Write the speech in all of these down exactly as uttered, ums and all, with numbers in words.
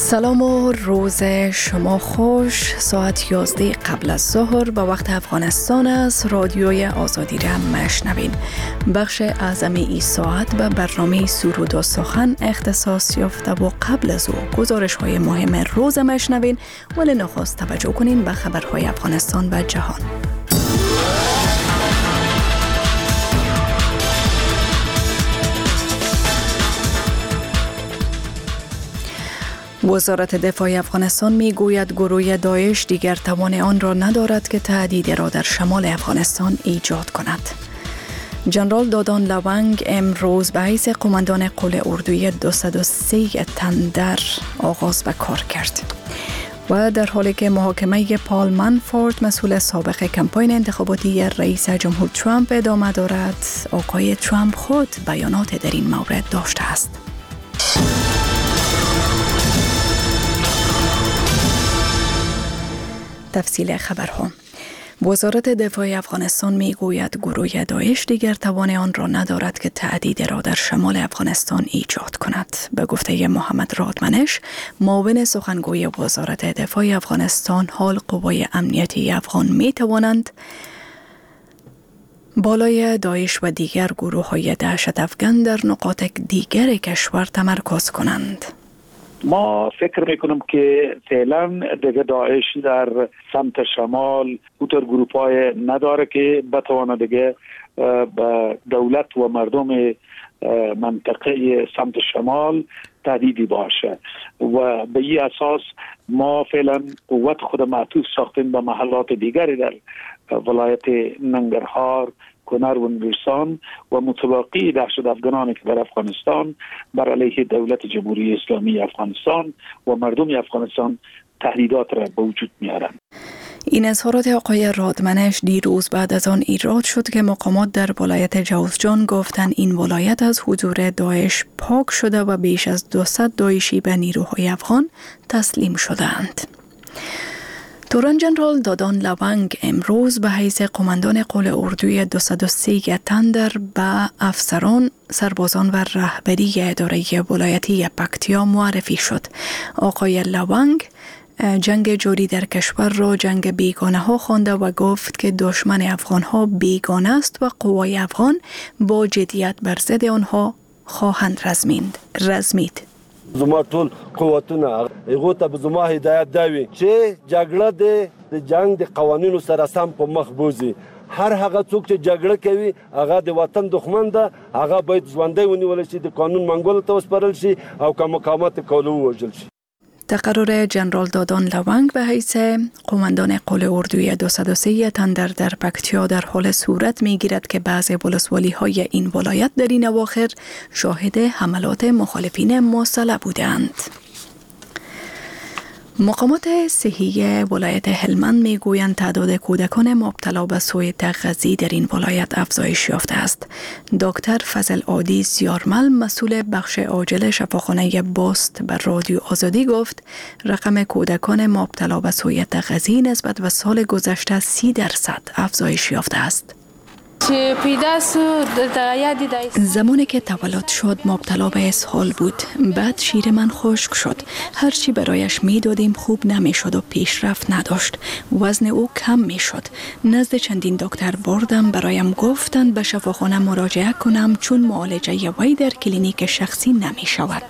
سلام و روز شما خوش. ساعت یازده قبل از ظهر به وقت افغانستان است. رادیوی آزادی را مشنوین. بخش اعظم این ساعت به برنامه سرود و سخن اختصاص یافته و قبل از او گزارش های مهم روز مشنوین، ولی نخست توجه کنین به خبرهای افغانستان و جهان. وزارت دفاع افغانستان می گوید گروه داعش دیگر توان آن را ندارد که تهدید را در شمال افغانستان ایجاد کند. جنرال دادان لونگ امروز به حیث قماندان قول اردوی دویست و سه تندر آغاز به کار کرد. و در حالی که محاکمه پال منافورت مسئول سابق کمپاین انتخاباتی رئیس جمهور ترامپ ادامه دارد، آقای ترامپ خود بیانات در این مورد داشته است. تفصیل خبرها. وزارت دفاع افغانستان می گوید گروه داعش دیگر توان آن را ندارد که تهدید را در شمال افغانستان ایجاد کند. به گفته محمد رادمنش، معاون سخنگوی وزارت دفاع افغانستان، حال قوای امنیتی افغان می توانند بالای داعش و دیگر گروه های دهشت افکن در نقاط دیگر کشور تمرکز کنند. ما فکر میکنم که فعلا دیگه داعش در سمت شمال اوتر گروپ های نداره که بتوانه دیگه به دولت و مردم منطقه سمت شمال تهدیدی باشه و به این اساس ما فعلا قوت خود معطوف ساختیم به محلات دیگری در ولایت ننگرهار، کنر و نورستان و متباقی دهشت افغانانی که در افغانستان بر علیه دولت جمهوری اسلامی افغانستان و مردم افغانستان تهدیدات را به وجود میارند. این اظهارات آقای رادمنش دیروز بعد از آن ایراد شد که مقامات در ولایت جوزجان گفتند این ولایت از حضور داعش پاک شده و بیش از دویست داعشی به نیروهای افغان تسلیم شدند. تورن جنرال دادان لونگ امروز به حیث قماندان قول اردوی دویست و سه تندر به افسران، سربازان و رهبری اداره ولایتی پکتیا معرفی شد. آقای لونگ جنگ جاری در کشور را جنگ بیگانه ها خوانده و گفت که دشمن افغان ها بیگانه است و قوای افغان با جدیت بر ضد آنها خواهند رزمید. رزمید. زما ټول قوتونه هغه ته به زما هدایت دی چې جګړه د جنگ د قوانینو سره سم په مخ بوزي. هر هغه څوک چې جګړه کوي هغه د وطن دښمن ده، هغه باید ژوندی ونیول شي، د قانون منګولو ته وسپارل شي او که مقاومت کولو ووژل شي. تقرر جنرال دادان لونگ به حیث قماندان قول اردوی دویست و سه تندر در پکتیا در حال صورت می گیرد که بعضی ولسوالی های این ولایت در این اواخر شاهد حملات مخالفین مسلح بودند. مقامات صحی ولایت هلمند می گویند تعداد کودکان مبتلا به سوء تغذیه در این ولایت افزایش یافته است. دکتر فضل عادی زیارمل مسئول بخش عاجل شفاخانه باست به رادیو آزادی گفت رقم کودکان مبتلا به سوء تغذیه نسبت به سال گذشته سی درصد افزایش یافته است. زمانی که تولد شد مبتلا به اسهال بود، بعد شیر من خشک شد، هرچی برایش می دادیم خوب نمی شد و پیشرفت نداشت، وزن او کم می شد. نزد چندین دکتر بردم، برایم گفتند به شفاخانه مراجعه کنم چون معالجه وی در کلینیک شخصی نمی شود.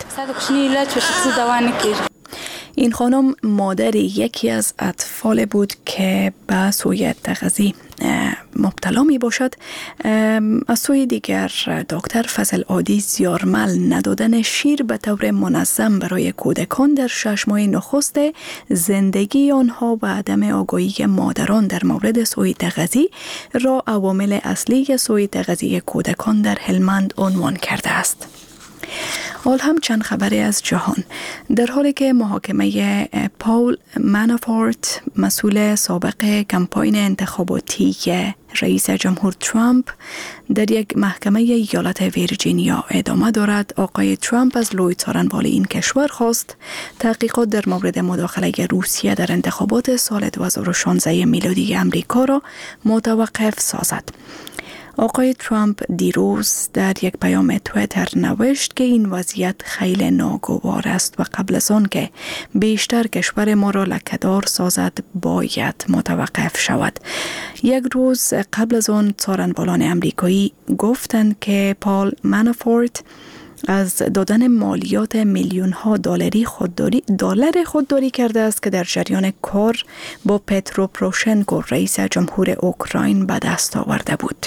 این خانم مادر یکی از اطفال بود که به سوء تغذیه مبتلا می باشد. از سوی دیگر دکتر فضل عادی زیارمل ندادن شیر به طور منظم برای کودکان در شش ماه نخست زندگی آنها و عدم آگاهی مادران در مورد سوء تغذیه را عوامل اصلی سوء تغذیه کودکان در هلمند عنوان کرده است. حال هم چند خبری از جهان. در حالی که محاکمه پال منافورت مسئول سابق کمپاین انتخاباتی رئیس جمهور ترامپ در یک محکمه ایالت ویرجینیا ادامه دارد، آقای ترامپ از لوی څارنوال این کشور خواست تحقیقات در مورد مداخله روسیه در انتخابات سال دو هزار و شانزده میلادی امریکا را متوقف سازد. آقای ترامپ دیروز در یک پیام توییتر نوشت که این وضعیت خیلی ناگوار است و قبل از آن که بیشتر کشور ما را لکه‌دار سازد باید متوقف شود. یک روز قبل از آن سخنرانان امریکایی گفتند که پال منافورت از دادن مالیات میلیون ها دلاری خودداری دلار خودداری کرده است که در جریان کار با پترو پروشنکو رئیس جمهور اوکراین به دست آورده بود.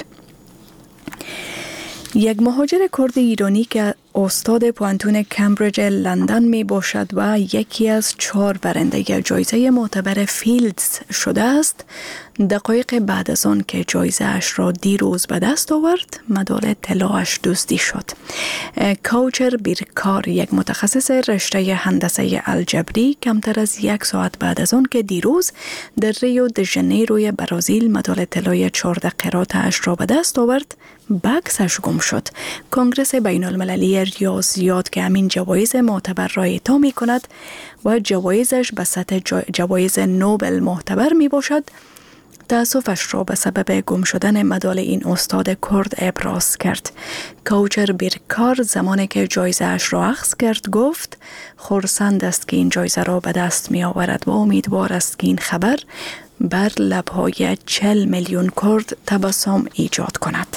یک مهاجر کرد ایرانی که استاد پوانتون کمبریج لندن می باشد و یکی از چهار برنده جایزه معتبر فیلدز شده است، دقایق بعد از آن که جایزه اش را دیروز به دست آورد مدال طلایش دزدی شد. کوچر بیرکار، یک متخصص رشته هندسه الجبری، کمتر از یک ساعت بعد از آن که دیروز در ریو د ژانیروی برزیل مدال طلای چهارده قرات اش را به دست آورد، بکسش گم شد. کنگره بین المللی ریاضیات که همین جوایز معتبر را اعطا می کند و جوایزش به سطح جوایز نوبل معتبر می باشد، تأسفش را به سبب گم شدن مدال این استاد کرد ابراز کرد. کوچر بیرکار زمانی که جایزه اش را اخذ کرد گفت خرسند است که این جایزه را به دست می آورد و امیدوار است که این خبر بر لبهای چهل میلیون کرد تبسم ایجاد کند.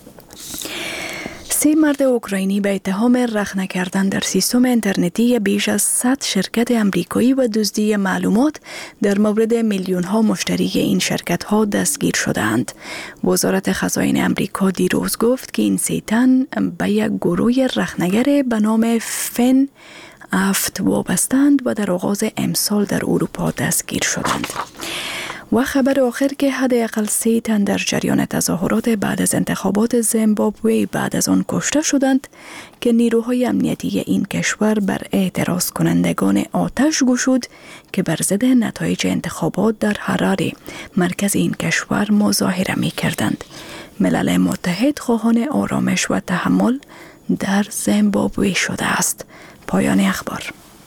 سه مرد اوکراینی به اتهام رخنه کردن در سیستم اینترنتی بیش از صد شرکت امریکایی و دزدی معلومات در مورد میلیون ها مشتری این شرکت ها دستگیر شدند. وزارت خزاین امریکا دیروز گفت که این سه تن به یک گروه رخنه‌گر به نام فن افت وابستند و در آغاز امسال در اروپا دستگیر شدند. و خبر آخر که حداقل سه تن در جریان تظاهرات بعد از انتخابات زیمبابوه بعد از آن کشته شدند که نیروهای امنیتی این کشور بر اعتراض کنندگان آتش گشود که بر ضد نتایج انتخابات در هراره مرکز این کشور مظاهره می کردند. ملل متحد خواهان آرامش و تحمل در زیمبابوه شده است. پایان اخبار.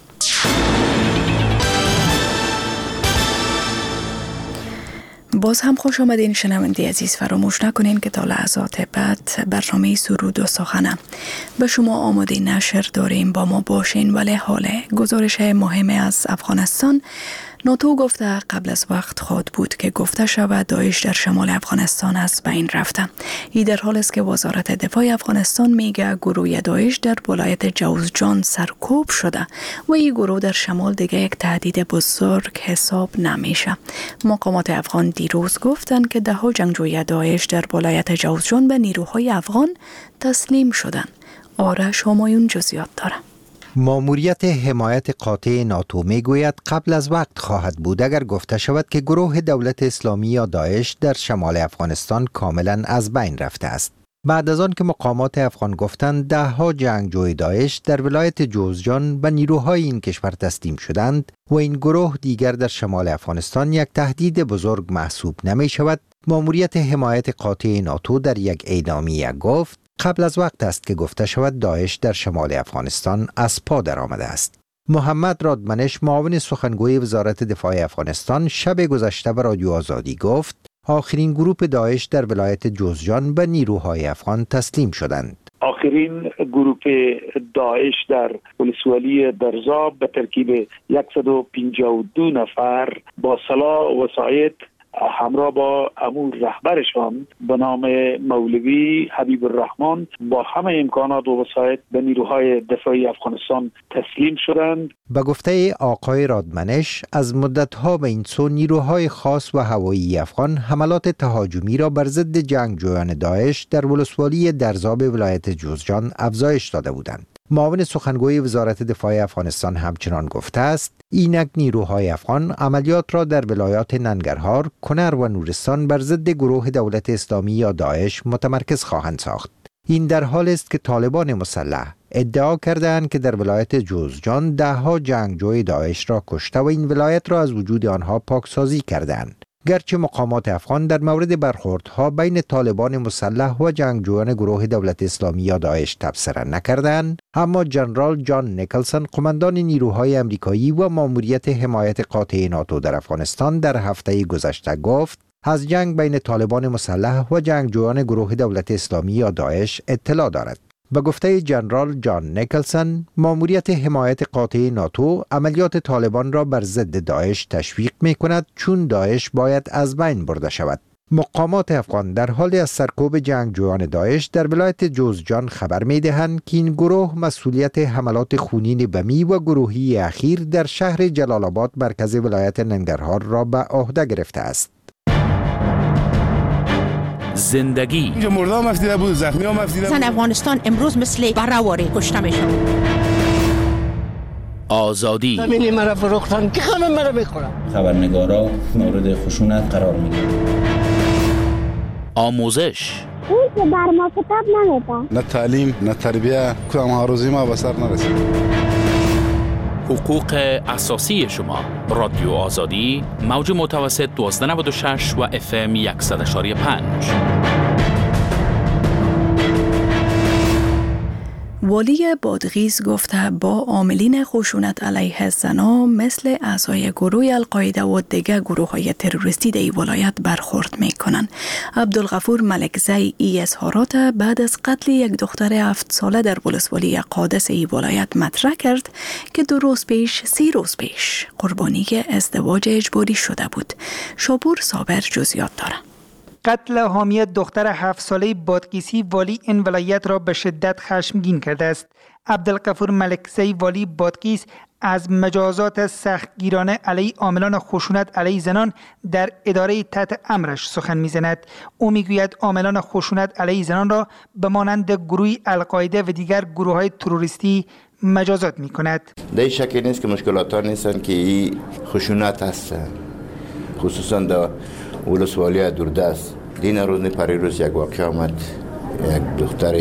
باز هم خوش آمدین شنونده عزیز. فراموش نکنین که تا لحظات بعد برنامه سرود و سخنه به شما آماده نشر داریم، با ما باشین. ولی حال گزارش مهم از افغانستان. ناتو گفته قبل از وقت خواهد بود که گفته شود داعش در شمال افغانستان از بین رفته. این در حال است که وزارت دفاع افغانستان میگه گروه داعش در ولایت جوزجان سرکوب شده و این گروه در شمال دیگه یک تهدید بزرگ حساب نمیشه. مقامات افغان دیروز گفتند که ده ها جنگجوی داعش در ولایت جوزجان به نیروهای افغان تسلیم شدند. آرش همایون جزئیات داره. ماموریت حمایت قاطع ناتو میگوید قبل از وقت خواهد بود اگر گفته شود که گروه دولت اسلامی یا داعش در شمال افغانستان کاملا از بین رفته است. بعد از آن که مقامات افغان گفتند ده ها جنگجوی داعش در ولایت جوزجان به نیروهای این کشور تسلیم شدند و این گروه دیگر در شمال افغانستان یک تهدید بزرگ محسوب نمی شود، ماموریت حمایت قاطع ناتو در یک اعلامیه گفت قبل از وقت است که گفته شود داعش در شمال افغانستان از پا در آمده است. محمد رادمنش، معاون سخنگوی وزارت دفاع افغانستان، شب گذشته به رادیو آزادی گفت آخرین گروه داعش در ولایت جوزجان به نیروهای افغان تسلیم شدند. آخرین گروه داعش در ولسوالی درزاب به ترکیب صد و پنجاه و دو نفر با سلاح و وسایط همراه با امور رهبرشان به نام مولوی حبیب الرحمن با همه امکانات و وسایط به نیروهای دفاعی افغانستان تسلیم شدند. به گفته آقای رادمنش از مدتها به این سو نیروهای خاص و هوایی افغان حملات تهاجمی را بر ضد جنگجویان داعش در ولسوالی درزاب ولایت جوزجان افزایش داده بودند. معاون سخنگوی وزارت دفاع افغانستان همچنان گفته است اینک نیروهای افغان عملیات را در ولایات ننگرهار، کنر و نورستان بر ضد گروه دولت اسلامی یا داعش متمرکز خواهند ساخت. این در حال است که طالبان مسلح ادعا کردند که در ولایت جوزجان ده ها جنگجوی داعش را کشته و این ولایت را از وجود آنها پاکسازی کردند. گرچه مقامات افغان در مورد برخوردها بین طالبان مسلح و جنگجویان گروه دولت اسلامی یا داعش تبصره نکردند، اما جنرال جان نیکلسون، قماندان نیروهای امریکایی و ماموریت حمایت قاطع ناتو در افغانستان، در هفته گذشته گفت از جنگ بین طالبان مسلح و جنگجویان گروه دولت اسلامی یا داعش اطلاع دارد. به گفته جنرال جان نیکلسون، ماموریت حمایت قاطع ناتو عملیات طالبان را بر ضد داعش تشویق می کند چون داعش باید از بین برده شود. مقامات افغان در حال از سرکوب جنگجویان داعش در ولایت جوزجان خبر می دهند که این گروه مسئولیت حملات خونین بمی و گروهی اخیر در شهر جلال آباد مرکز ولایت ننگرهار را به عهده گرفته است. زندگی اینجا مرده هم افتیده بود، زخمی هم افتیده بود. زن افغانستان امروز مثل برهواری کشته میشن. آزادی همینی مرا فروختن که همه مرا میخورن. خبرنگارا مورد خشونت قرار میگیرن. آموزش اون که بر ما کتاب نمیده. نه تعلیم نه تربیه، کدام هاروزی ما به سر نرسید. حقوق اساسی شما. رادیو آزادی، موج متوسط دوازده نود و شش و اف ام صد و یک و پنج. والی بادغیس گفته با عاملین خشونت علیه زنان مثل اعضای گروه القاعده و دیگر گروه های تروریستی در این ولایت برخورد می کنند. عبدالغفور ملکزی ای اظهارات بعد از قتل یک دختر هفت ساله در ولسوالی قادس این ولایت مطرح کرد که دو روز پیش سی روز پیش قربانی ازدواج اجباری شده بود. شاپور صابر جزئیات دارد. قتل حامی دختر هفت ساله بادغیسی والی این ولایت را به شدت خشمگین کرده است. عبدالغفور ملکزی والی بادغیس از مجازات سختگیرانه علیه عاملان خشونت علیه زنان در اداره تحت امرش سخن می‌زند. او میگوید عاملان خشونت علیه زنان را به مانند گروه القاعده و دیگر گروه‌های تروریستی مجازات می‌کند. در شکی نیست که مشکلات ها نیستن که این خشونت هست، خصوصا در ولسوالی دوردست. دین روز نه پریروز یک واقعه آمد، یک دختر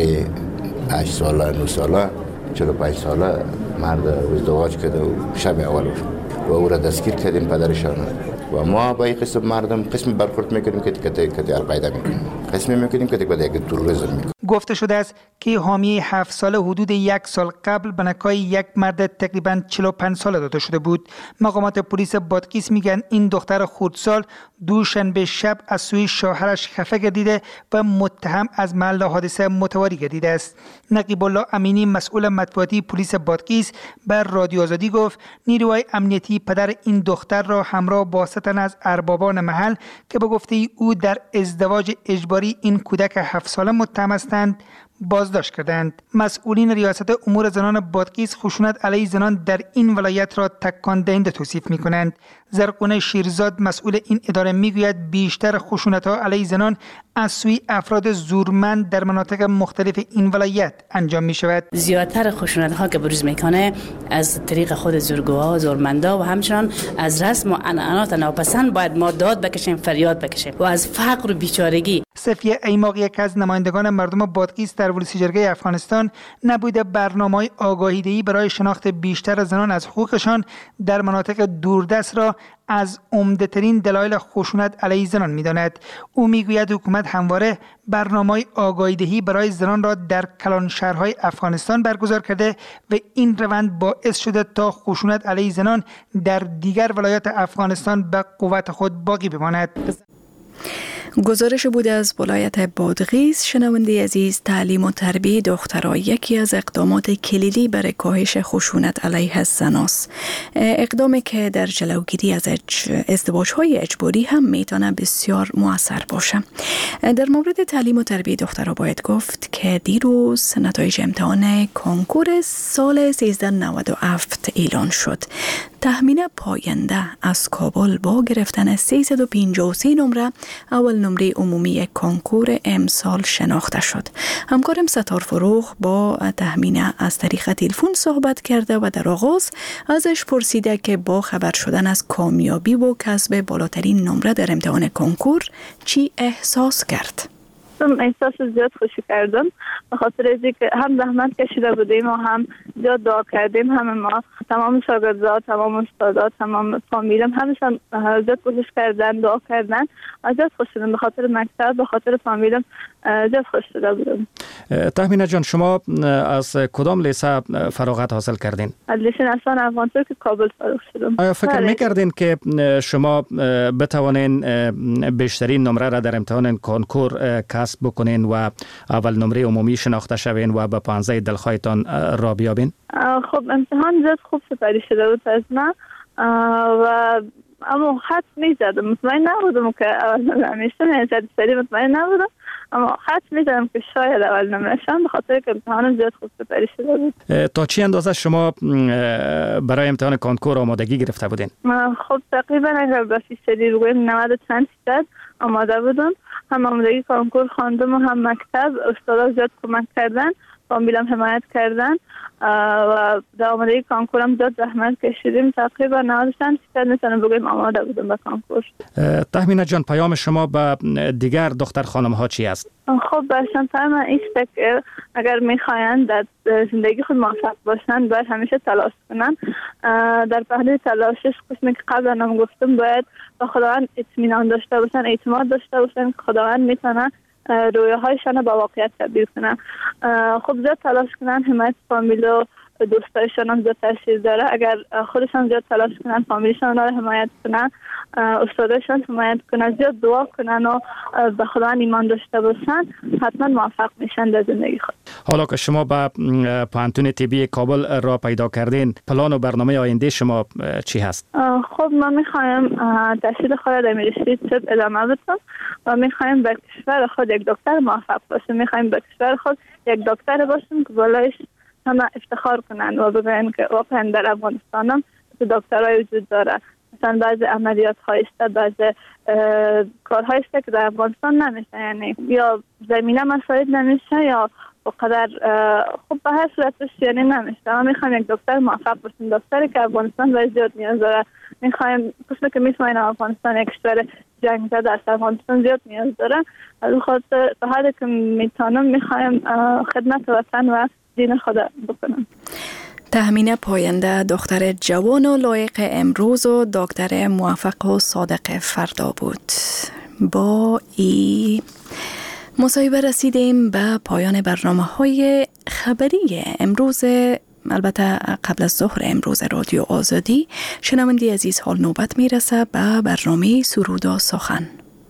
هشت ساله نه ساله چهل و پنج ساله مرد ازدواج کرده و شب اول و او را دستگیر کردیم پدرشان و ما با این قسم مردم قسم برخورد میکنیم که کتی کتی القاعده میکنیم، قسمی میکنیم که با یک تروریسم میکنیم. گفته شده است که حامی هفت ساله حدود یک سال قبل به نکای یک مرد تقریباً چهل و پنج ساله داده شده بود. مقامات پلیس بادغیس میگن این دختر خردسال دوشنبه شب از سوی شوهرش خفه گردیده و متهم از محل حادثه متواری گردیده است. نقیب الله امینی مسئول مطبوعاتی پلیس بادغیس بر رادیو آزادی گفت نیروهای امنیتی پدر این دختر را همراه با سه تن از اربابان محل که به گفته او در ازدواج اجباری این کودک هفت ساله متهم هستند بازداشت کردند. مسئولین ریاست امور زنان بادغیس خشونت علیه زنان در این ولایت را تکان دهنده توصیف می‌کنند. زرقونه شیرزاد مسئول این اداره میگوید بیشتر خشونت‌ها علیه زنان از سوی افراد زورمند در مناطق مختلف این ولایت انجام می‌شود. زیادتر خشونت‌ها که بروز می‌کنه از طریق خود زورگوها، زورمندا و همچنان از رسم و عنعنات ناپسند باید ما داد بکشیم، فریاد بکشیم و از فقر و بیچارگی. صفیه ایماق یک از نمایندگان مردم بادغیس در ولسی جرگه افغانستان نبوده برنامه‌های آگاهی‌دهی برای شناخت بیشتر زنان از حقوقشان در مناطق دوردست را از عمده‌ترین دلایل خشونت علیه زنان می‌داند. او می‌گوید حکومت همواره برنامه‌های آگاهی‌دهی برای زنان را در کلان شهرهای افغانستان برگزار کرده و این روند باعث شده تا خشونت علیه زنان در دیگر ولایات افغانستان به قوت خود باقی بماند. گزارش بود از ولایت بادغیس. شنونده عزیز، تعلیم و تربیه دخترها یکی از اقدامات کلیدی برای کاهش خشونت علیه زن است. اقدامی که در جلوگیری از ازدواج‌های اجباری هم میتونه بسیار مؤثر باشه. در مورد تعلیم و تربیه دخترها باید گفت که دیروز نتایج امتحان کنکور سال سیزده نود و هفت اعلان شد. تخمین پاینده از کابل با گرفتن سیصد و پنجاه و سه نمره اول نمره عمومی کنکور امسال شناخته شد. همکارم ستار فروغ با تخمین از طریق تلفن صحبت کرده و در آغاز ازش پرسیده که با خبر شدن از کامیابی و کسب بالاترین نمره در امتحان کنکور چی احساس کرد؟ احساس زیاد خوشی کردم به خاطر اینکه هم زحمت کشیده بودیم و هم زیاد دعا کردیم. همه ما تمام شاگردان، تمام استادات، تمام فامیلم همشون زیاد کوشش کردن، دعا کردن. زیاد خوشیدم به خاطر مکتب، به خاطر فامیلم زیاد خوش شده بودم. تهمینه جان، شما از کدام لیسه فراغت حاصل کردین؟ از لیسه نسان افغانستان که کابل فارغ شدم. آیا فکر میکردین که شما بتوانین بیشترین نمره را در امتحان کنکور کسب بکنین و اول نمره عمومی شناخته شوین و به پانزده دلخواهتان را بیابین؟ خب امتحان زیاد خوب سپری شده بود از من و اما حد میزدم، مطمئن نبودم که اول نمره میشم، یعنی زیاد سری مطمئن نبودم، اما حد میزدم که شاید اول نمره شم، به خاطر که امتحانم زیاد خوب سپری شده بود. تا چی اندازه شما برای امتحان کنکور آمادگی گرفته بودین؟ خب تقریبا اگر به فیصدی بگویم نود و چند فیصد آماده بودم. هم آمادگی کنکور خواندم و هم مکتب استادا زیاد کمک کردن، فامیلم حمایت کردن و در آمادگی کنکورم زیاد زحمت کشیدیم. تقریبا نود و چند فیصد میتونم بگویم آماده بودم به کنکور. تهمینه جان، پیام شما به دیگر دختر خانم ها چی است؟ خب برشان پیام است که اگر میخواین در زندگی خود موفق باشن باید همیشه تلاش کنن. در پهلوی تلاشش قسمی که قبلا هم گفتم باید به خداوند اطمینان داشته باشن، اعتماد داشته باشن که خداوند میتونه رویاهایشان با واقعیت تبدیل کنن. خب زیاد تلاش کنن، حمایت فامیل و دوستایشان هم زیاد تاثیر داره. اگر خودشان زیاد تلاش کنن، فامیلشان را حمایت کنن، استادشان حمایت کنن، زیاد دعا کنن و به خداوند ایمان داشته باشن، حتما موفق میشن در زندگی خود. حالا که شما به پانتون طبی کابل را پیدا کردین، پلان و برنامه آینده شما چی هست؟ خب ما میخوایم تحصیل خود در رشته طب ادامه بدم و میخوایم به کشور خود یک دکتر موفق باشیم. میخوایم به کشور خود یک دکتر باشیم که بالایش همه افتخار کنن و بگن که واقعا در افغانستان هم دکترای وجود داره. مثلا بعضی عملیات های است، بعضی کارهای است که در افغانستان نمیشه، یعنی یا زمینه مساعد نمیشه یا بقدر خب به هر صورتش یعنی نمیشه. ما میخوایم یک دکتر موفق باشیم، دکتری که افغانستان باید زیاد نیاز داره. میخوایم قسمی که میتونیم افغانستان یک کشور جنگ زده است، افغانستان زیاد نیاز داره. از خاطر تا حدی که میتونم میخوایم خدمت وطن و دین خدا بکنم. تهمینه پاینده دختر جوان و لایق امروز و دکتر موفق و صادق فردا بود. با ای مصاحبه رسیدیم به پایان برنامه های خبری امروز، البته قبل از ظهر امروز رادیو آزادی. شنوندی عزیز، حال نوبت میرسه به برنامه سرود و سخن.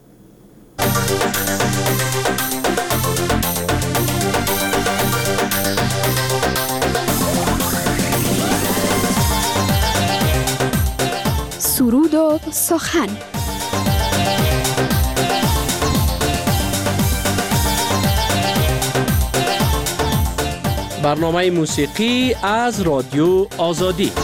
سرود و سخن. برنامه موسیقی از رادیو آزادی.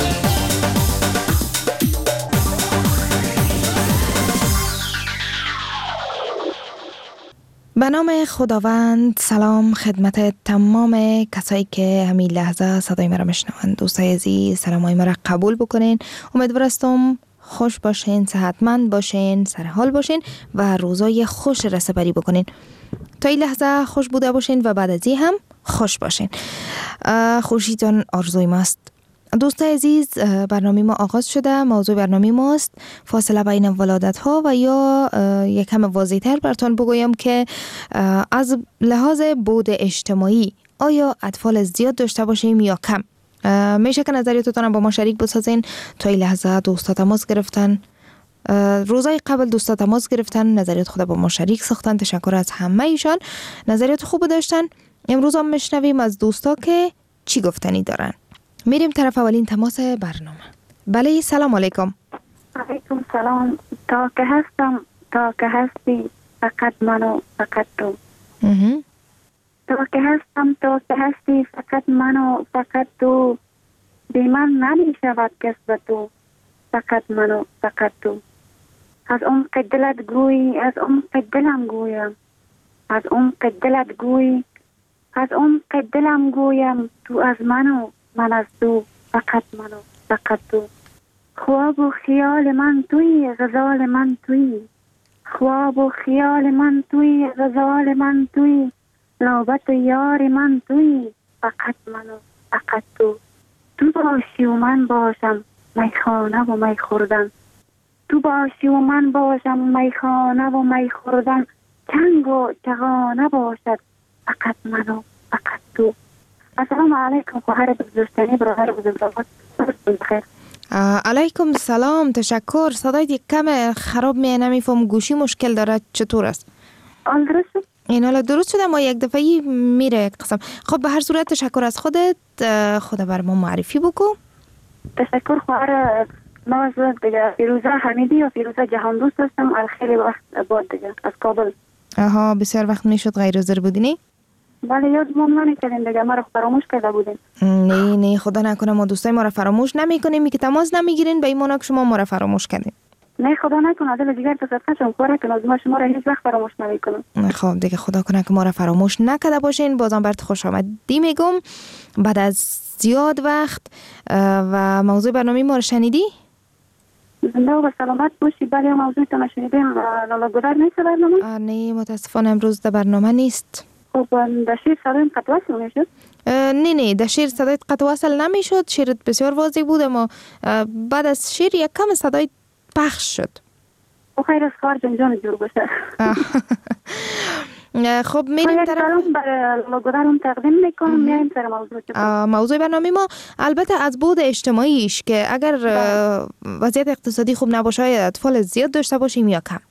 به نام خداوند. سلام خدمت تمام کسایی که همین لحظه صدای مرا میشنوند. دوستای عزیز، سلامای مرا قبول بکنین. امیدوارم خوش باشین، صحتمند باشین، سر حال باشین و روزای خوش را سپری بکنین. تا این لحظه خوش بوده باشین و بعد از این هم خوش باشین. خوشیتون آرزوی ماست. دوستای عزیز، برنامه ما آغاز شده. موضوع برنامه ماست فاصله بین ولادت ها و یا یکم واضح تر براتون بگویم که از لحاظ بعد اجتماعی آیا اطفال زیاد داشته باشیم یا کم. میشه که نظریاتتون با ما شریک بسازین. تا این لحظه دوستا تماس گرفتن، روزای قبل دوستا تماس گرفتن، نظریات خود با ما شریک ساختن. تشکر از همه ایشان، نظریات خوب داشتن. امروز هم میشنویم از دوستا که چی گفتنی دارن. میریم طرف اولین تماس برنامه. بله، سلام علیکم. علیکم سلام. تا که هستم، تا که هستی، فقط منو فقط تو. تا که هستم، تا که هستی، فقط منو فقط تو. بی من نمی شود کس به تو، فقط منو فقط تو. از عمق دلت گویی، از عمق دلم گویم، از عمق دلت گویی، از عمق دلم گویم. تو از منو، من از تو، فقط منو فقط تو. خواب و خیال من توی، غزال من توی. خواب و خیال من توی، غزال من توی. نوبت یار من توی، فقط منو فقط تو. تو باشی و من باشم، میخانه و می خوردن. تو باشی و من باشم، میخانه و می خوردن. چنگ و چغانه باشد فقط من و فقط تو. السلام علیکم خواهر بزرگترین برادر بزرگوار. بخیر. علیکم سلام. تشکر. صدای کم خراب می نمیفهم، گوشی مشکل داره، چطور است؟ آن درست شد؟ این حالا درست شده، ما یک دفعی میره یک قسم. خب به هر صورت تشکر از خودت. خدا بر ما معرفی بکو. تشکر خواهر. ما از دیگه فیروزه حمیدی و فیروزه جهان دوست هستم. خیلی وقت بعد دیگه از کابل. آها، بسیار وقت میشد غیر حاضر بودینی؟ بله، یاد ما نمی‌کردیم دیگه، ما رو فراموش کرده بودیم. نه نه خدا نکنه ما دوستای ما رو فراموش نمی‌کنیم، که تماس نمیگیرین به ایمانا که شما ما رو فراموش کردین. نه خدا نکنه، دل جگر تو صدقه شم کاره که لازم شما رو هیچ وقت فراموش نمی‌کنم. خب دیگه خدا کنه که ما رو فراموش نکرده باشین. بازم برات خوش آمدی میگم بعد از زیاد وقت. و موضوع برنامه ما رو شنیدی؟ زنده و سلامت باشی. بله موضوع تو شنیدیم. لالا گودر نیست برنامه؟ نه متاسفانه امروز در برنامه نیست. خب در شیر صدای قطع وصل میشد؟ نه نه در شیر صدای قطع وصل نمیشد. شیرت بسیار واضح بود، اما بعد از شیر یک کم صدای پخش شد. خیر از خواهر جان جان جور باشه. خب میریم طرف برای لوگودارم تقدیم میکنم. میایم سر موضوع موضوع برنامه ما البته از بود اجتماعیش که اگر وضعیت اقتصادی خوب نباشه اطفال زیاد داشته باشیم یا کم.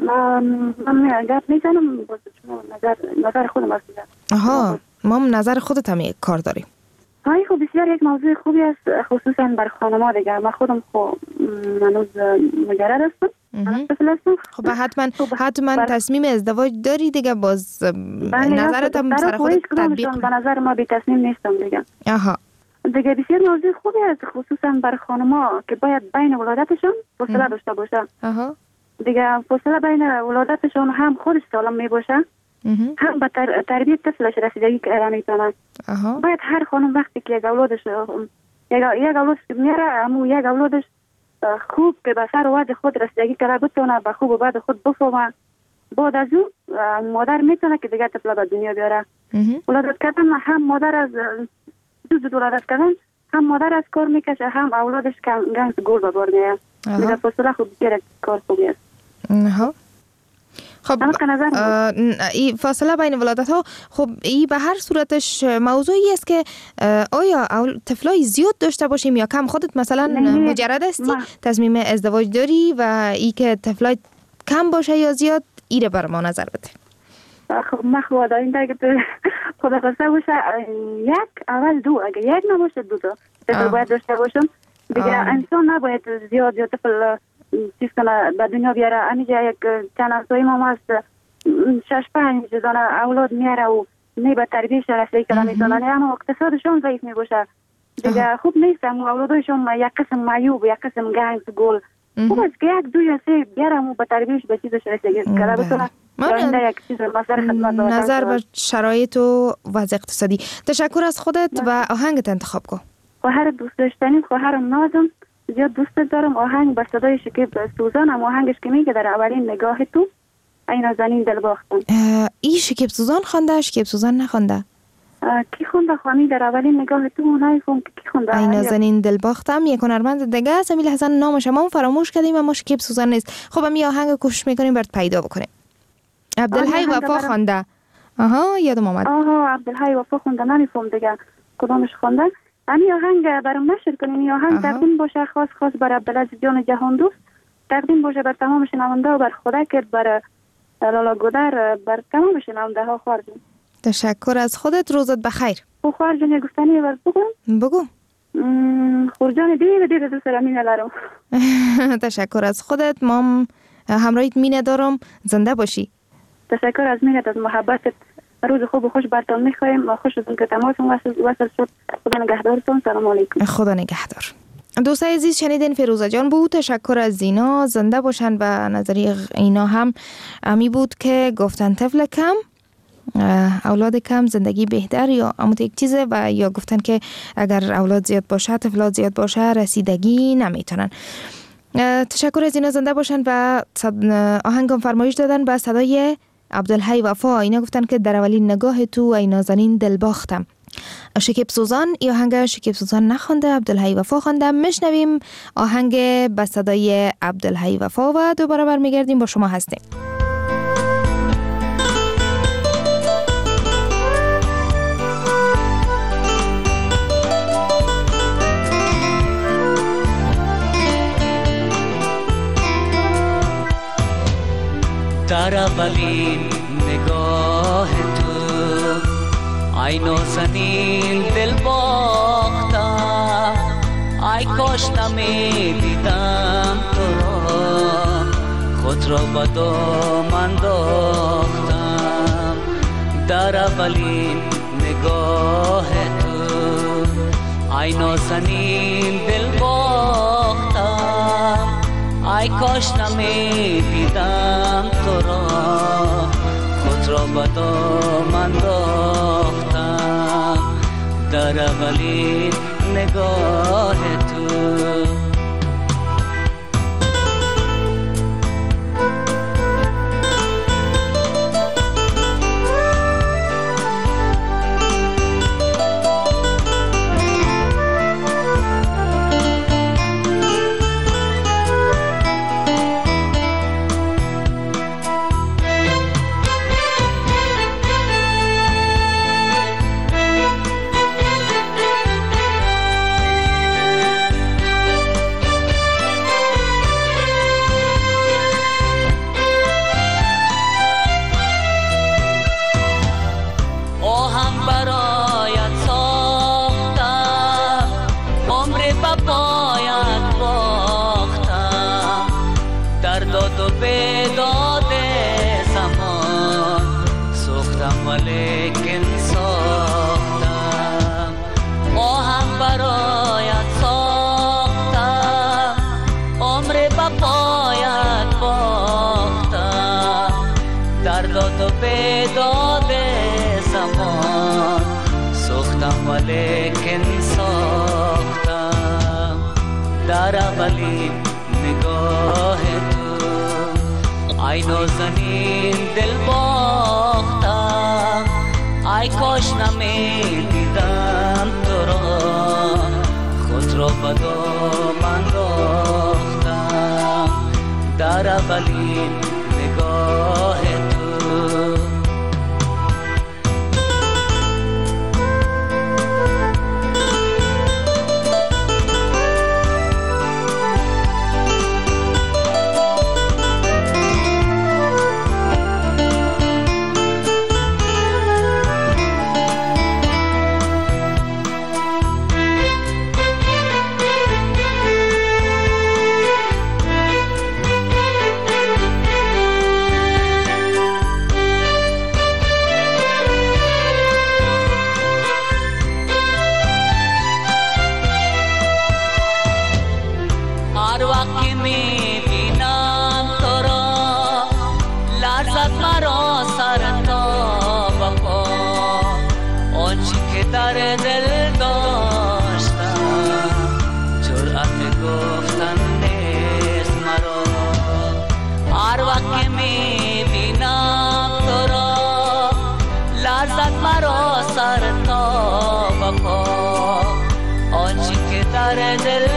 من اگر میزنم نظر نظر خودم است. آها، ما نظر خودت هم یک کار داریم. های خب بسیار یک موضوع خوبی است، خصوصا بر خانم‌ها دیگه. من خودم خب هنوز مجرد هستم. خب حتما حتما تصمیم ازدواج داری دیگه، باز نظرت هم سر خودت تطبیق. به نظر ما بی تصمیم نیستم دیگه. آها دیگه بسیار موضوع خوبی است، خصوصا بر خانم‌ها که باید بین ولادتشون فاصله داشته باشه. آها دیگه فاصله بین ولادتشون هم خودش سالم می باشه، هم به تربیت طفلش رسیدگی میتونه. باید هر خانم وقتی که یک اولادش یک یک اولادش میاره، همون یک اولادش خوب که به سر وعده خود رسیدگی کرده بتونه به خوب و بعد خود بفهمه. بعد از اون مادر میتونه که دیگه طفل به دنیا بیاره. ولادت کردن هم مادر از دو دو ولادت کردن هم مادر از کار میکشه، هم اولادش گنج گل به بار میاره. دیگه فاصله خوب بیاره کار خوبی است. نه خب ای فاصله بین ولادت ها، خب ای به هر صورتش موضوعی است که آیا طفلای زیاد داشته باشیم یا کم؟ خودت مثلا مجرد هستی، تصمیم ازدواج داری و ای که طفلای کم باشه یا زیاد، ایره بر ما نظر بده. خب من خدا این دیگه خدا خواسته باشه یک اول دو، اگه یک نباشه دو تا طفل باید داشته باشم دیگه. انسان نباید زیاد یا طفل چیز کنه به دنیا بیاره. اینجا یک چند همسایه ما هست شش پنج دانه اولاد میاره و نه به تربیتش رسیدگی کنه میتونن، اما اقتصادشون ضعیف میباشه دیگه. خوب نیست اولادشون یک قسم معیوب، یک قسم گنج گل. خوب است که یک دو یا سه بیارم و به تربیتش به چیزش رسیدگی کنه بتونه. نظر بر شرایط و وضع اقتصادی. تشکر از خودت و آهنگت انتخاب کن. خواهر دوست داشتنیم، خواهرم نازم، زیاد دوست دارم. آهنگ به صدای شکیب سوزان، هم آهنگش که میگه در اولین نگاه تو ای نازنین دل باختم. ای شکیب سوزان خونده؟ شکیب سوزان نخونده؟ کی خونده خانی در اولین نگاه تو؟ نایفون کی خونده؟ ای نازنین دل باختم یک هنرمند دیگه است. امیل حسن نامش ما فراموش کردیم اما شکیب سوزان نیست. خب می آهنگ کوشش میکنیم برات پیدا بکنیم. عبدالحی وفا خونده. آها یادم اومد. آها عبدالحی وفا خونده، نمیفهم دیگه کدامش خونده. امی آهنگ برام نشر کنین. این آهنگ تقدیم باشه خاص خاص بر عبدالعزیز جان جهان دوست، تقدیم باشه بر تمام شنونده و بر خدا که بر لالا گودر، بر تمام شنونده ها. خواهر جان تشکر از خودت، روزت بخیر. خواهر جان یه گفتنی بر بگم؟ بگو. خور جان دیگه دیگه دوست دارم مینه لارم. تشکر از خودت، مام همراهیت مینه دارم، زنده باشی. تشکر از مینت، از محبتت. روز خوب و خوش براتون می‌خوایم و خوش از اینکه تماسون وصل وصل شد. خدا نگهدارتون. سلام علیکم. خدا نگهدار. دوستای عزیز شنیدین فیروزه جان بود. تشکر از زینا، زنده باشن. و نظری اینا هم امی بود که گفتن طفل کم اولاد کم زندگی بهتر یا اموت یک چیزه، و یا گفتن که اگر اولاد زیاد باشه طفلات زیاد باشه رسیدگی نمیتونن. تشکر از اینا، زنده باشن. و آهنگم فرمایش دادن با صدای عبدالحی وفا. اینا گفتن که در اولین نگاه تو ای نازنین دل باختم. شکیب سوزان ای آهنگ شکیب سوزان نخونده، عبدالحی وفا خونده. میشنویم آهنگ به صدای عبدالحی وفا و دوباره برمیگردیم با شما هستیم. در اولین نگاه تو ای نازنین دل باختم ای کاش نمی دیدم تو را خود را به دامن انداختم در اولین نگاه تو ای نازنین دل باختم ای کاش نمی دیدم تو را خود را به دامن انداختم در اولین نگاه تو لیکن ساختم آهم برایت ساختم عمر با پایت باختم در داد و بیداد زمان ساختم ولیکن ساختم در اولین نگاه تو ای نازنین دل باختم ای کاش نمی دیدم تو را خود را به دامن انداختم در اولین نگاه تو در دل داشتم جرأت گفتن نیست مرا هر وقت که میبینم تو را لرزد مرا سر تا به پا آنچه که در دل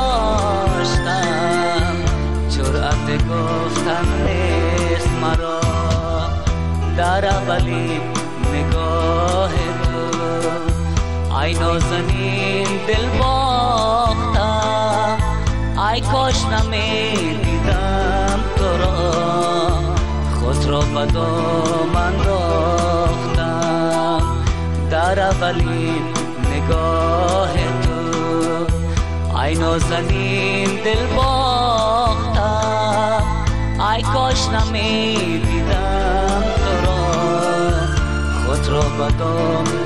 داشتم جرأت گفتن نیست مرا در اولین نگاه ای نازنین دل باختم ای کاش نمی دیدم تو را خود را به دامن انداختم در اولین نگاه تو ای نازنین دل باختم ای کاش نمی دیدم تو را خود را به دامن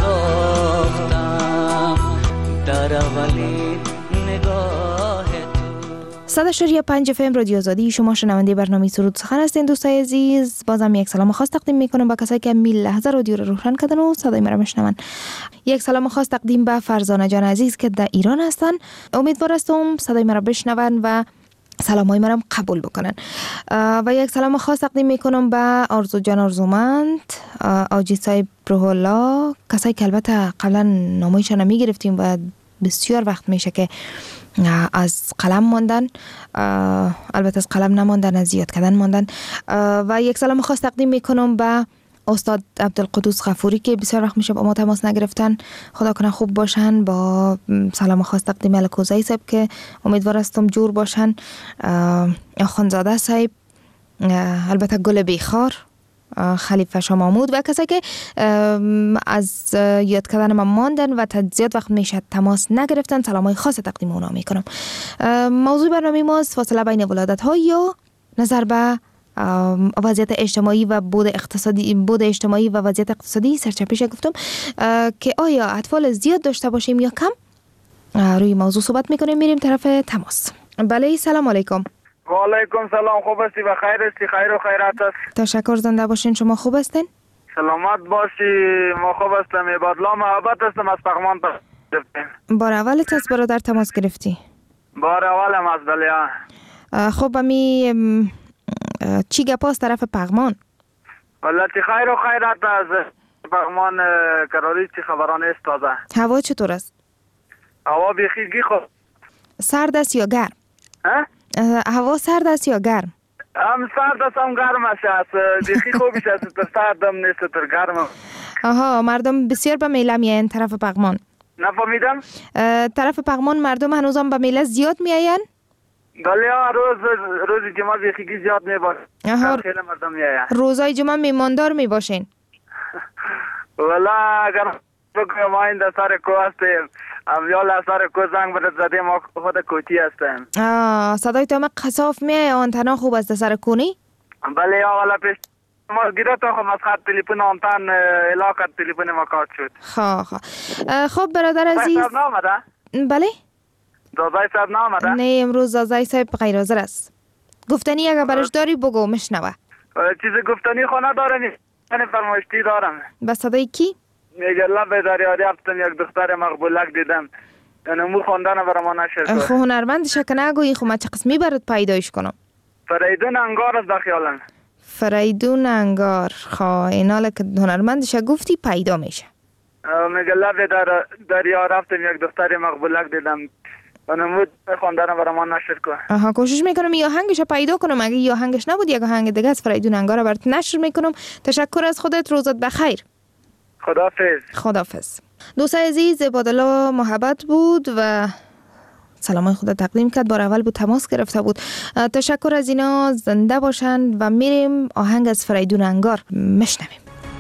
انداختم در اولین نگاه صد و شش و پنج اف ام رادیو آزادی، شما شنونده برنامه سرود سخن هستین. دوستای عزیز، بازم یک سلام خاص تقدیم میکنم به کسایی که میل لحظه رادیو رو روشن کردن و صدای مرا میشنون. یک سلام خاص تقدیم به فرزانه جان عزیز که در ایران هستن. امیدوار هستم صدای مرا بشنون و سلامای مرا قبول بکنن. و یک سلام خاص تقدیم میکنم به آرزو جان آرزومند، آجی صاحب روح الله، کسایی که البته قبلا نامایشان نمیگرفتیم و بسیار وقت میشه که از قلم ماندن، البته از قلم نماندن، از زیاد کردن ماندن. و یک سلام خاص تقدیم میکنم به استاد عبدالقدوس غفوری که بسیار وقت میشه با ما تماس نگرفتن، خدا کنه خوب باشن. با سلام خاص تقدیم الکوزایی صاحب که امیدوار هستم جور باشن. آخوندزاده صاحب البته گل بیخار، خلیفه شاه محمود و کسایی که از یاد کردن من ماندن و زیاد وقت میشه تماس نگرفتن، سلامای خاص تقدیم اونا میکنم. موضوع برنامه ماست فاصله بین ولادت ها یا نظر به وضعیت اجتماعی و بود اقتصادی، بود اجتماعی و وضعیت اقتصادی. سرچپیش گفتم که آیا اطفال زیاد داشته باشیم یا کم. روی موضوع صحبت میکنیم. میریم طرف تماس. بله سلام علیکم. و علیکم سلام. خوب هستی و خیر هستی؟ خیر و خیرات است. تشکر. زنده باشین. شما خوب هستین؟ سلامت باشی. ما خوب هستم. عبادالله محبت هستم از پغمان. بار اولت از برادر تماس گرفتی؟ بار اولم از بله. خب امی چی گپاس طرف پغمان؟ والله چی خیر و خیرات از پغمان قراری چی خبرانه است تازه. هوا چطور است؟ هوا بیخیگی خوب. سرد است یا گرم؟ ها؟ هوا سرد است یا گرم؟ هم سرد است هم گرم است. بیخی خوبیش است. تر سردم نیست تر گرم. آها، مردم بسیار به میله میاین طرف پغمان. نفهمیدم؟ طرف پغمان مردم هنوزم به میله زیاد میاین؟ بله روز روز جمعه بیخیگی زیاد میباشه. خیلی مردم میاین. روزای جمعه میماندار میباشین؟ والا اگر بگم ما این در سر کو هستیم. امیال از سر کو زنگ برد زده ما خود کوتی هستیم. آه صدای تو همه قصاف میای آنتنا خوب است سر کونی؟ بله یا والا پیش ما گیره تو خب از خط تلیفون آنتن علاقه تلیفون ما کات شد. خواه خواه. خب برادر عزیز. دازای صاحب نامده؟ بله؟ دازای صاحب نامده؟ نه امروز دازای صاحب غیر حاضر است. گفتنی اگر برش داری بگو مشنوه. چیز گفتنی خونه داره نیست. من فرمایشتی دارم. به صدای کی؟ میگه لبه داری آری افتم یک دختر مقبولک دیدم. یعنی مو خوندن برای ما نشد. خو هنرمند شکنه اگوی خو ما چه قسمی برات پیدایش کنم؟ فریدون انگار از دخیالن. فریدون انگار. خواه ایناله که هنرمندش گفتی پیدا میشه. میگه لبه در دریا رفتم یک دختر مقبولک دیدم. یعنی مو خوندن برای ما نشد کن. آها کوشش میکنم یا هنگش پیدا کنم. اگه یا هنگش نبود یک هنگ دیگه از فریدون انگار برات نشر میکنم. تشکر از خودت. روزت بخیر. خدافظ. خدافظ. دوستای عزیز عبادالله محبت بود و سلامای خدا تقدیم کرد. بار اول بود تماس گرفته بود. تشکر از اینا. زنده باشند و میریم آهنگ از فریدون انگار مشنویم.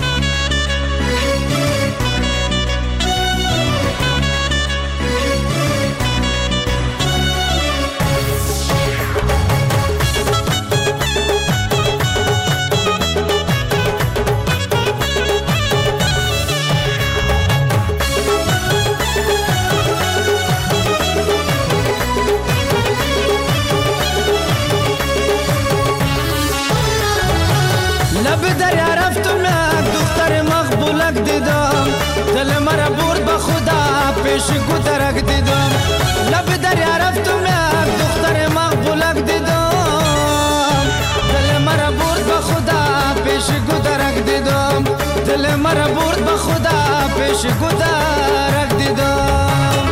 لب دریا رفتم یک دختر مقبولک دیدم. دل مرا برد به خدا پیش گودرک دیدم. لب دریا رفتم یک دختر مقبولک دیدم. دل مرا برد به خدا پیش گودرک دیدم. دل مرا برد به خدا پیش گودرک دیدم.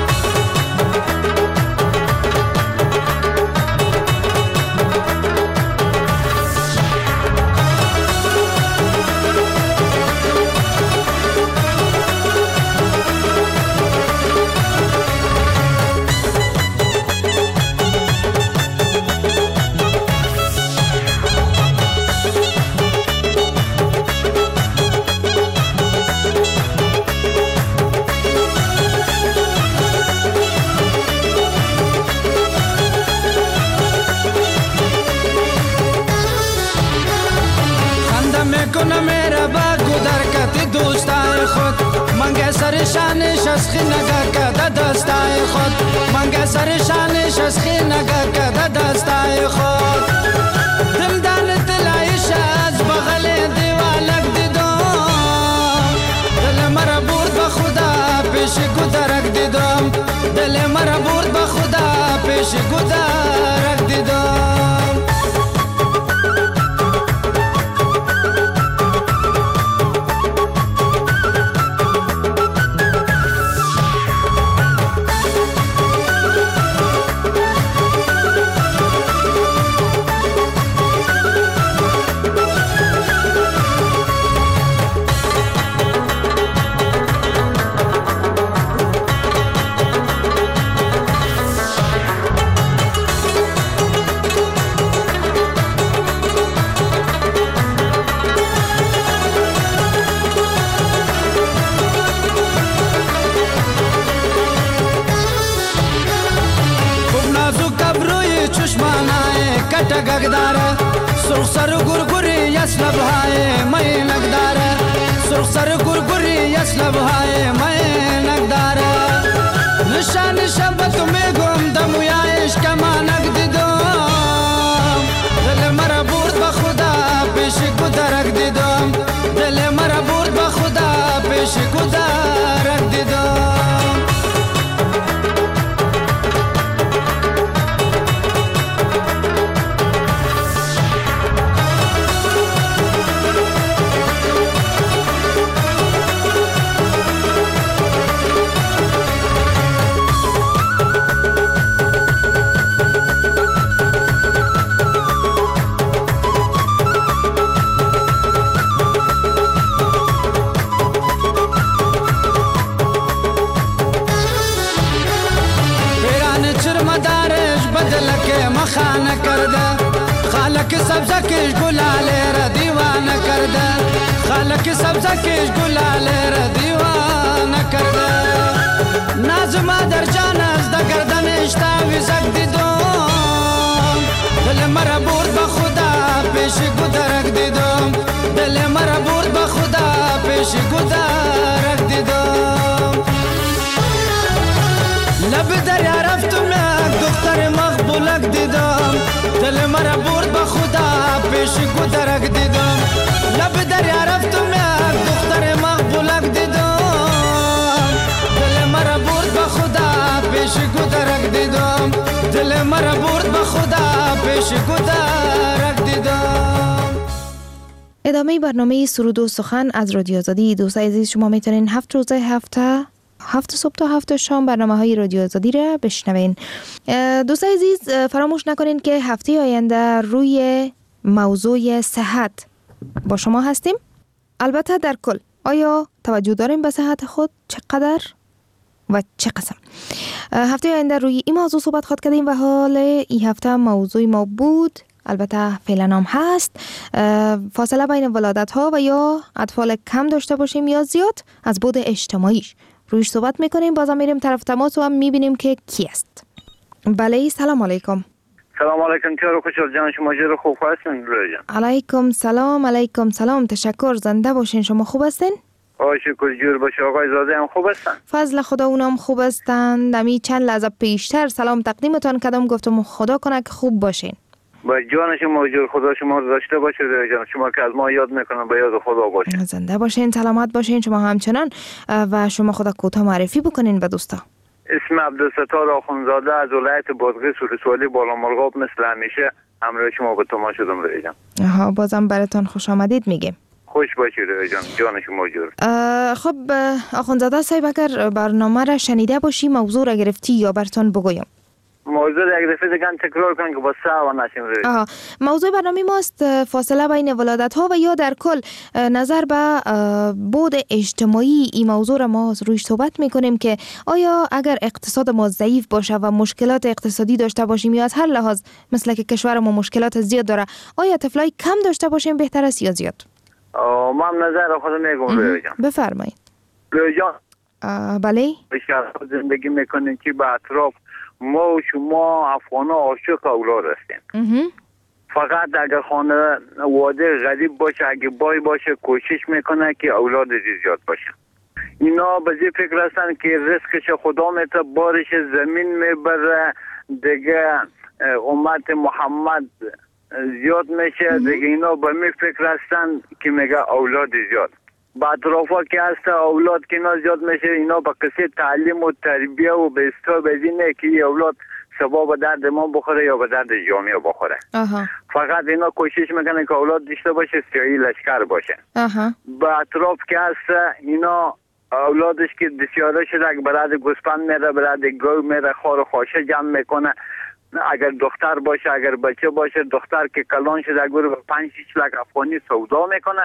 کنه میره با گودر کتی دوستای خود. منگه سر شانش از خی نگه کده دستای خود. منگه سر شانش از خی نگه کده دستای خود. دل دل دلایش از بغل دیوالک دیدم. دل مرا برد به خدا پیش گودرک دیدم. دل مرا برد به خدا پیش گودرک دیدم. نگک داره سرخ سر گرگوری یس لبهای مینک داره سرخ سر گرگوری یس لبهای مینک داره نشان شب تو میگم دمویایش کمانک دیدم دل مرا برد به خدا پیش کدرک دیدم دل مرا برد به خدا پیش کدرک دیدم خانه کرده خالق سبزه کش گلاله را دیوانه کرده خالق سبزه کش گلاله را دیوانه کرده نازم در جان از ده گردنش تاویزک دیدم دل مرا برد به خدا پیش گدرک دیدم دل مرا برد به خدا پیش گدرک دیدم لب دریا رفتم یک دختر مقبولک دیدم دل مرا برد به خدا پیش گدرک دیدم لب دریا رفتم یک دختر مقبولک دیدم دل مرا برد به خدا پیش گدرک دیدم دل مرا برد به خدا پیش گدرک دیدم. ادامه برنامه سرود و سخن از رادیو آزادی. دوستان عزیز شما میتونین هفت روزه هفته هفت صبح تا هفت شام برنامه های رادیو آزادی را بشنوین. دوستان عزیز فراموش نکنین که هفته آینده روی موضوع صحت با شما هستیم. البته در کل آیا توجه داریم به صحت خود چقدر و چه قسم؟ هفته آینده روی این موضوع صحبت خواهد کردیم و حال این هفته موضوع ما بود، البته فعلا هم هست، فاصله بین ولادت ها و یا اطفال کم داشته باشیم یا زیاد از بعد اجتماعیش رویش صحبت میکنیم. بازم میریم طرف تماس و هم میبینیم که کی است. بله سلام علیکم. سلام علیکم تیارو خوشحال جان، شما جور خوب هستین؟ علیکم سلام. علیکم سلام، تشکر، زنده باشین. شما خوب هستین؟ آقای شکر جور باشه. آقای زاده هم خوب هستن؟ فضل خدا اونم خوب هستن. دمی چند لحظه پیشتر سلام تقدیمتان کردم، گفتم خدا کنه که خوب باشین. با جان شما جور خدا شما رو داشته باشه جان، شما که از ما یاد میکنن به یاد خدا باشه. زنده باشین، سلامت باشین شما همچنان. و شما خدا کوتاه معرفی بکنین به دوستا. اسم عبدالستار آخونزاده از ولایت بادغیس ولسوالی بالامرغاب، مثل همیشه همراه شما به تماس شدم روی جان. ها بازم براتون خوش آمدید میگیم. خوش باشید روی جان، جان شما جور. خب آخونزاده صاحب اگر برنامه را شنیده باشی موضوع را گرفتی یا براتون بگویم؟ موضوع یک دفعه دیگه تکرار کنم که با ساوا نشیم روی. آها، موضوع برنامه ماست فاصله بین ولادت ها و یا در کل نظر به بعد اجتماعی. این موضوع را ما رویش صحبت میکنیم که آیا اگر اقتصاد ما ضعیف باشه و مشکلات اقتصادی داشته باشیم یا از هر لحاظ مثل که کشور ما مشکلات زیاد داره، آیا طفلای کم داشته باشیم بهتر است یا زیاد؟ ما نظر خود میگم روی جان. بفرمایید. روی جان. بله. بشار زندگی میکنیم که با اطراف ما و شما افغان ها عاشق اولاد هستیم. فقط اگر خانه واده غریب باشه، اگه بای باشه کوشش میکنه که اولاد زیاد باشه. اینا به زی فکر هستن که رزقش خدا میته، بارش زمین میبره دیگه، امت محمد زیاد میشه دیگه. اینا به می فکر هستن که میگه اولاد زیاد. با اطرافا که هست اولاد که اینا زیاد میشه، اینا با قصه تعلیم و تربیه و به استاب اینه که اولاد سبا به درد ما بخوره یا به درد جامعه بخوره. آها. فقط اینا کوشش میکنه که اولاد داشته باشه سیاهی لشکر باشه. آها. با اطراف که هست اینا اولادش که بسیاره شده که برای گوسفند میره، برای گاو میره، خار و خاشه جمع میکنه. اگر دختر باشه اگر بچه باشه، دختر که کلان شده گروه به پنج شش لک افغانی سودا میکنه.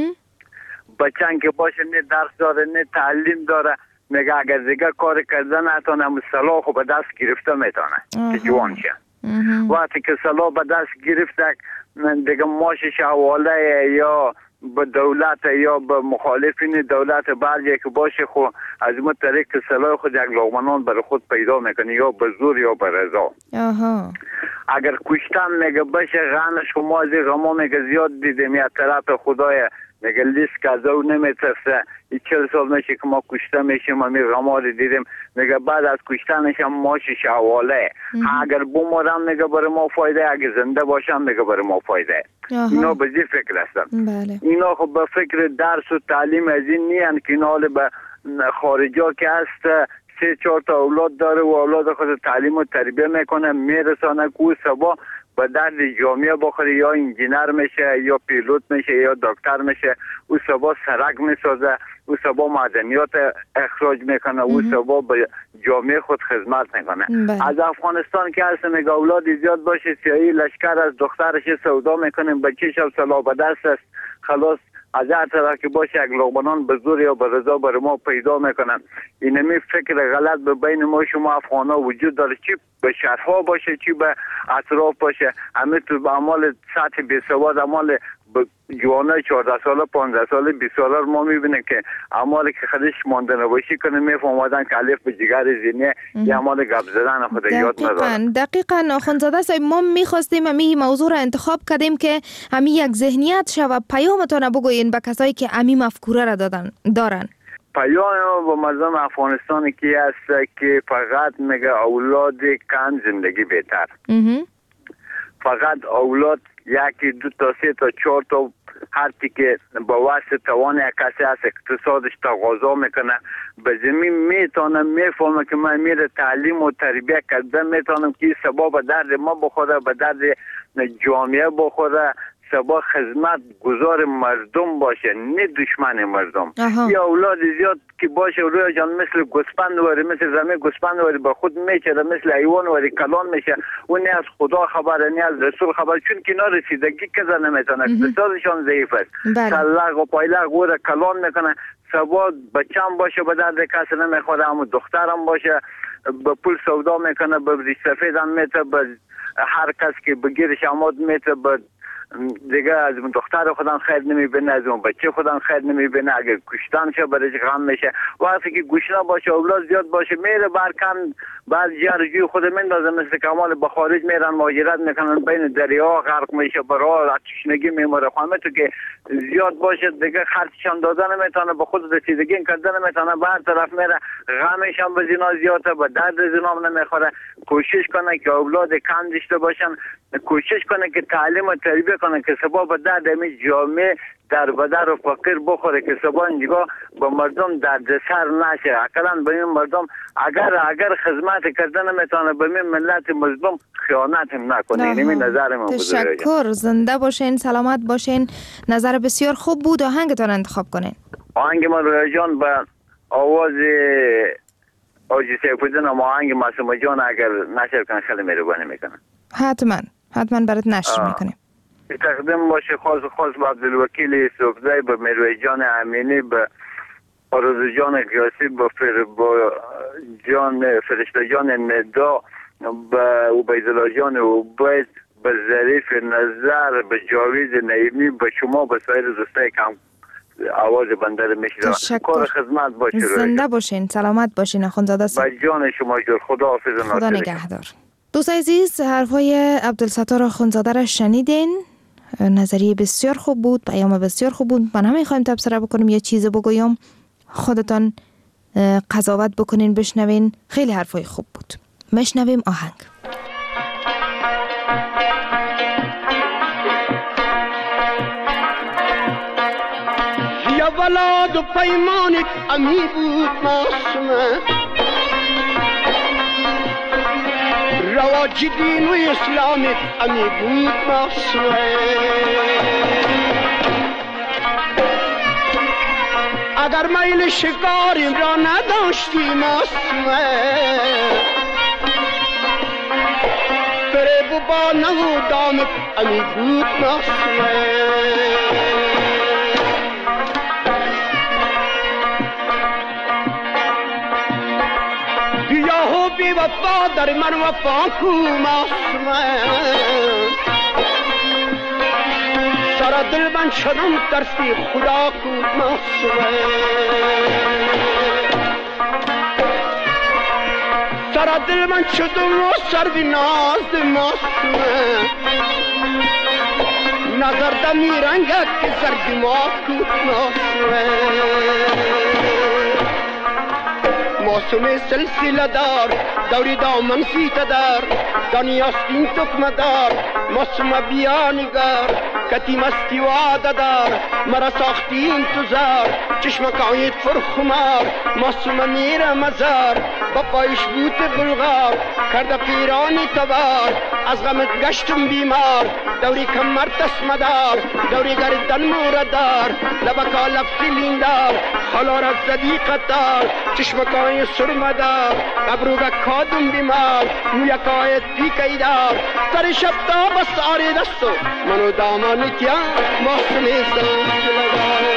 بچه‌ان که باشه نه درس داره نه تعلیم داره، میگه اگر دیگه کار کردن نتونه صلاح به دست گرفته میتونه که جوان شه. وقتی که صلاح به دست گرفته دیگه ماشش حواله یا به دولت یا به مخالفین دولت برگه که باشه خو از اون طریق سلاح خود یک لغمنان برای خود پیدا میکنه یا به زور یا به رضا. آها. اگر کشتن میگه بشه غنش خو ما از غما میگه زیاد دیدیم یا طرف خدای میگه لیست که او نمیترسه این چل سال میشه که ما کشته میشیم و می غما رو دیدیم میگه بعد از کشتنش هم ماشش حواله اگر بمارم میگه برای ما فایده اگر زنده باشم میگه برای ما فایده. اینا به زی فکر هستن. بله. اینا خب به فکر درس و تعلیم از این نیان که اینا به خارجا که هست سه چهار تا اولاد داره و اولاد خود تعلیم و تربیه میکنه میرسانه که سبا به درد جامعه بخوره یا انجینر میشه یا پیلوت میشه یا دکتر میشه او سبا سرک میسازه او سبا معدنیات اخراج میکنه او سبا به جامعه خود خدمت میکنه. از افغانستان که هست میگه اولاد زیاد باشه سیاهی لشکر از دخترش سودا میکنیم بچه‌ش هم سلا به دست است خلاص از هر طرف که باشه یک لغمنان به زور یا به رضا برای ما پیدا میکنن. اینمی فکر غلط به بین ما شما افغانا وجود داره چی به شهرها باشه چی به اطراف باشه همه تو به اعمال سطح بیسواد اعمال جوانای چهارده ساله پانزده ساله بیست ساله ما میبینه که اعمالی که خودش مانده نباشی کنه میفهمادن که الف به جگر زینه یا اعمال گپ زدن خود یاد ندارن. دقیقاً آخوندزاده صاحب ما میخواستیم همین موضوع را انتخاب کردیم که همین یک ذهنیت شه و پیامتون بگوین به کسایی که همین مفکوره را دادن دارن. پیام با مردم افغانستان کی است که فقط میگه اولاد کم زندگی بهتر. فقط اولاد یکی دو تا سه تا چهار تا هر که با واسه توان یک کسی هست اقتصادش تقاضا میکنه به زمین میتونه میفهمه که من میره تعلیم و تربیه کردن میتونم که سبب درد ما بخوره به درد جامعه بخوره سبا خدمت گزار مردم باشه نه دشمن مردم. یا اولاد زیاد که باشه روی جان مثل گوسفند وری مثل زمین گوسفند وری به خود میچره مثل حیوان وری کلان میشه و نه از خدا خبر نه از رسول خبر چون که اینا رسیدگی کزا نمیتونه اقتصادشان ضعیف است سلاق و پایلاق و کلان میکنه سبا بچم باشه به درد کسی نمیخوره اما دخترم باشه به پول سودا میکنه به ریش سفید هم میته به هر کس که بگیرش آماد میته به دیگه از اون دختر خودم خیر نمیبینه از اون بچه خودم خیر نمیبینه اگه کشتن شه برای غم میشه وقتی که گوشنا باشه اولاد زیاد باشه میره برکن بعد جرجوی خود مندازه مثل کمال به خارج میرن مهاجرت میکنن بین دریا غرق میشه برای تشنگی میموره خامه تو که زیاد باشه دیگه خرچشان دادن نمیتونه به خود رسیدگی کردن نمیتونه به هر طرف میره غمش هم به زنا زیاده به درد زنا نمیخوره کوشش کنه که اولاد کم داشته باشن کوشش کنه که تعلیم و تربیه کنه که سبب درد می جامعه در بدر و فقیر بخوره که سبب اینجا با مردم دردسر نشه اقلا به این مردم اگر اگر خدمت کردن نمیتونه به این ملت مظلوم خیانت هم نکنه. اینمی نظر من. تشکر زنده باشین سلامت باشین. نظر بسیار خوب بود. آهنگتون انتخاب کنین. آهنگ ما رویا جان به آواز آجی سیف‌الدین و آهنگ معصومه جان اگر نشر کن خیلی مهربانی میکنه. حتما حتما برات نشر میکنیم. تقدیم باشه خاص خاص با عبدالوکیل صوفزای به مروی جان امینی به آرزو جان قیاسی به فر با جان فرشته جان ندا به عبیدالله جان عبید به ظریف نظر به جاوید نعیمی به شما به سایر دوستای کم آواز بندر میشنم. کار خدمت باشه. زنده باشین سلامت باشین آخوندزاده صاحب. با جان شما جور خدا حافظ. خدا نگهدار. دوستای عزیز حرفای عبدالستار آخوندزاده را شنیدین. نظریه بسیار خوب بود پیام بسیار خوب بود. من هم میخوایم تبصره بکنیم یه چیز بگویم خودتان قضاوت بکنین بشنوین. خیلی حرفای خوب بود. مشنویم آهنگ. یا ولاد و پیمانت امی بود معصومه رواج دین و اسلامت امی بود معصومه اگر میل شکاریم را نداشتی معصومه فریب و با نهودامت امی بود معصومه بی وفا در من وفا کو معصومه سر دل من شدم ترسی خدا کو معصومه سر دل من شدم و سر بی ناز معصومه نظر دمی رنگه که زردی ما کو معصومه معصومه سلسله دار دوری دامن سیته دار دانی استین تکمه دار معصومه بیا نگار کتی مستی واده دار مرا ساختی انتظار چشمکایت فرخمار معصومه میره مزار با پایش بوت بلغار کرده پیرانی تبار از غمت گشتم بیمار دوری کمر تسمدار دوری گردن موردار لبکا لب سلیندار خلا را زدی قطار چشمکای سرمدار ابروگا کادم بیمار مویکای پیکیدار سر شب تا بس آری دستو منو دامانی کیا محسنی سنس لگار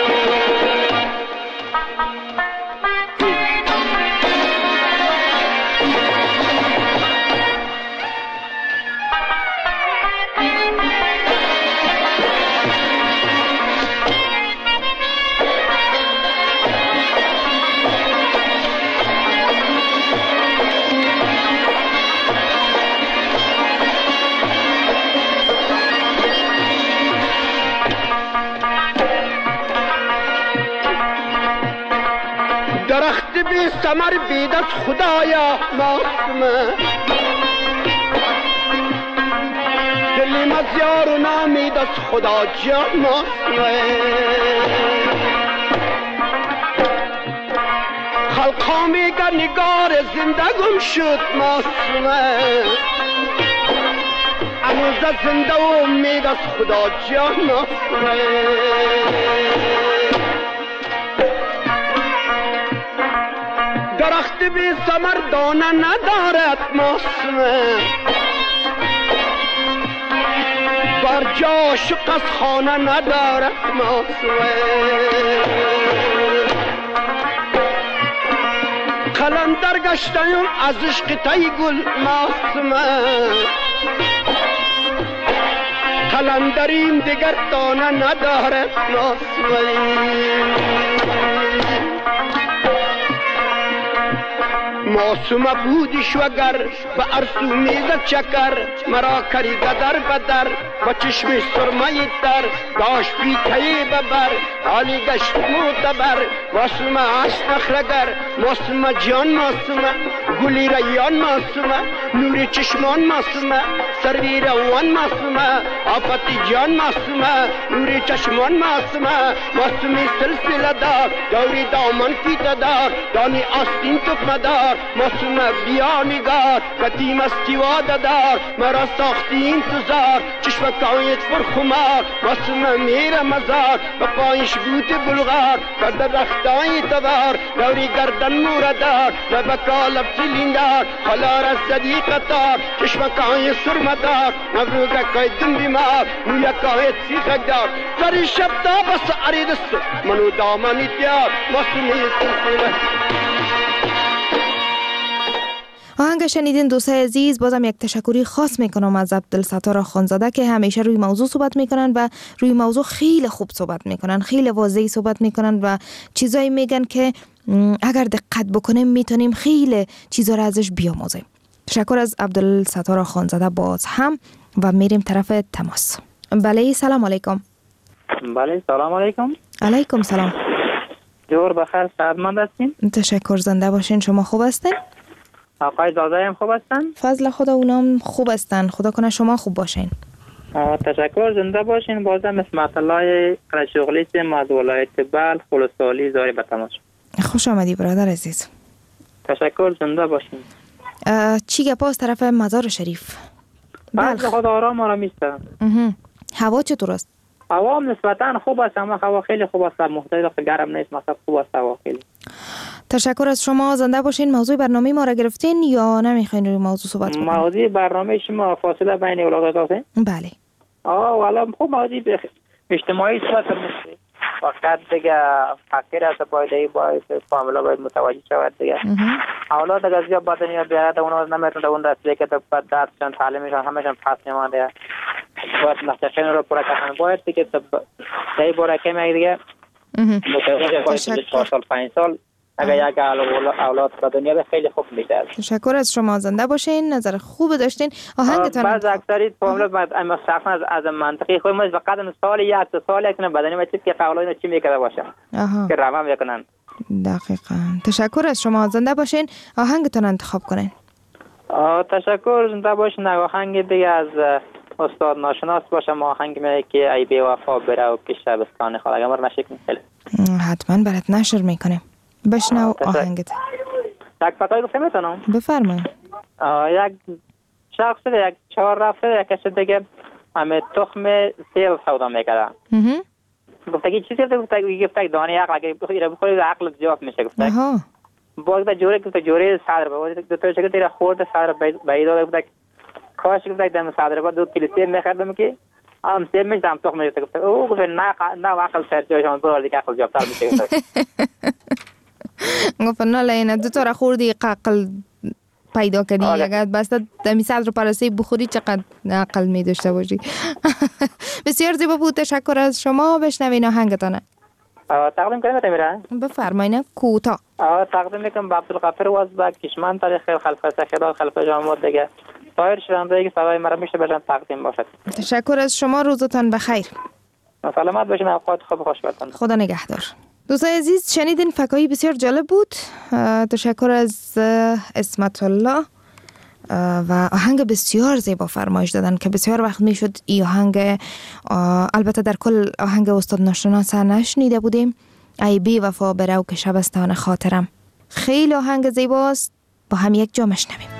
درخت بی ثمر بید از خدایا معصومه دلی مزیار و نامید از خدا جا معصومه خلقا میگه نگار زندگم شد معصومه اموزه زنده و امید از خدا جا معصومه درخت بی ثمر دانه ندارد معصومه بر جا شق از خانه ندارد معصومه قلندر گشتیم از عشق تی گل معصومه قلندریم دیگر دانه ندارد معصومه معصومه بودیش وگر به ارسو میزد چکر مرا کری گدر بدر و چشم سرمه تر داشت پیتهی ببر حالی گشت معتبر معصومه عشق نخرگر معصومه جان معصومه گلی ریان معصومه نور چشمان معصومه سروی روان معصومه آفتی جان معصومه نور چشمان معصومه معصومه سلسله دار دوری دامن فیته دار دانی آستین تکمه دار معصومه بیا نگار قدیم استی واده دار مرا ساختی انتظار چشمکایت فرخمار معصومه میره مزار و پایش بوت بلغار کرده رختای تبار دوری گردن موردار لبکا لب سلیندار خلا را زدی قطار چشمکای سرمدار نبروگکای دم بیمار مویکایت سیخک دار سر شب تا بس عریدستو منو دامنی دیار معصومه سلسله. آهنگ شنیدین دوستای عزیز. بازم یک تشکری خاص میکنم از عبدالستار خانزاده که همیشه روی موضوع صحبت میکنن و روی موضوع خیلی خوب صحبت میکنن، خیلی واضحی صحبت میکنن و چیزایی میگن که اگر دقت بکنیم میتونیم خیلی چیزا را ازش بیاموزیم. تشکر از عبدالستار خانزاده باز هم و میریم طرف تماس. بله سلام علیکم. بله سلام علیکم. علیکم سلام. جور بخیر، سعادتمند هستین؟ تشکر، زنده باشین. شما خوب هستین؟ آقای داده هم خوب هستن؟ فضل خدا اونام خوب هستن. خدا کنه شما خوب باشین. تشکر، زنده باشین. بازم اسمت الله قرشغلی سیم از ولایت بلخ خلصالی زاری به تماس. خوش آمدی برادر عزیز. تشکر، زنده باشین. چی گپ از طرف مزار شریف؟ فضل خدا آرام آرام است. هوا چطور است؟ هوا هم نسبتا خوب است، اما هوا خیلی خوب است، محتاج گرم نیست، مثلا خوب است هوا خیلی. تشکر از شما، زنده باشین. موضوع برنامه ما را گرفتین یا نمیخواین روی موضوع صحبت کنیم؟ موضوع برنامه شما فاصله بین اولادات است؟ بله. آه والا خوب موضوع اجتماعی صحبت میشه. فقط دیگه فقیر است باید باید فامیلا باید متوجه شود دیگه. اولاد دیگه زیاد بدنی بیاره اونا نمیتونه اون رسیده که بعد دستشان تعلیمشان همشان پس میمانده. باید نقشه‌شون رو پورا کردن باید دیگه دی باره که میگه دیگه متوجه باید چهار سال پنج سال اگر یک اولاد به دنیا به خیلی خوب میشه. تشکر از شما، زنده باشین، نظر خوب داشتین. آهنگتون بعض اکثری فامیلا اما شخصا از از منطقی خود ما فقط سال یک تا سال یک نه بدنی چیزی که اولاد چی میکرده باشه که روان میکنن. دقیقاً. تشکر از شما، زنده باشین. آهنگتون انتخاب کنین. تشکر، زنده باشین. آهنگ دیگه از استاد ناشناس باشه. ما آهنگ میگه که ای بی وفا برو که شبستان خود اگر مر نشکن خیلی حتما برات نشر میکنیم. بشنو آهنگت. یک فقط گفته میتونم؟ بفرمایید. یک شخص یک چهار رفته یک کسی دیگه همه تخم سیل سودا میکرده. گفته که چیزی گفته گفته دانه عقل اگه بخوری بخوری عقل جواب میشه گفته. باز به جوری گفته جوری صدر باز دو تا چیزی تیرا خورد صدر باید گفته کاش گفته دم صدر با دو کیلو سیل میخردم که ام سیل میشم تخم میشه گفته او گفته نه نه عقل سر جوشان برو دیگه عقل جواب تر میشه گفته. گفت نه لینا دو تا را خوردی عقل پیدا کردی. اگر بس دمی صدر رو پرستی بخوری چقدر عقل می داشته باشی. بسیار زیبا بود، تشکر از شما. بشنوین آهنگتانه. تقدیم کنیم میره؟ بفرمایید. کوتاه تقدیم میکنم با عبدالغفور وازبک کشمن تاریخ خلفه سخیدال خلفه جامعه دیگه طاهر شرنده که صدای مرا میشه بشن تقدیم باشد. تشکر از شما، روزتان بخیر. سلامت باشین، اوقات خوب خوش باشین. خدا نگهدار. دوستان عزیز، شنیدین فکایی بسیار جالب بود. تشکر از اسمت الله و آهنگ بسیار زیبا فرمایش دادن که بسیار وقت میشد این آهنگ، البته در کل آهنگ استاد ناشناس نشنیده بودیم. ای بی وفا برو که شبستان خاطرم. خیلی آهنگ زیباست، با هم یک جا مشنویم.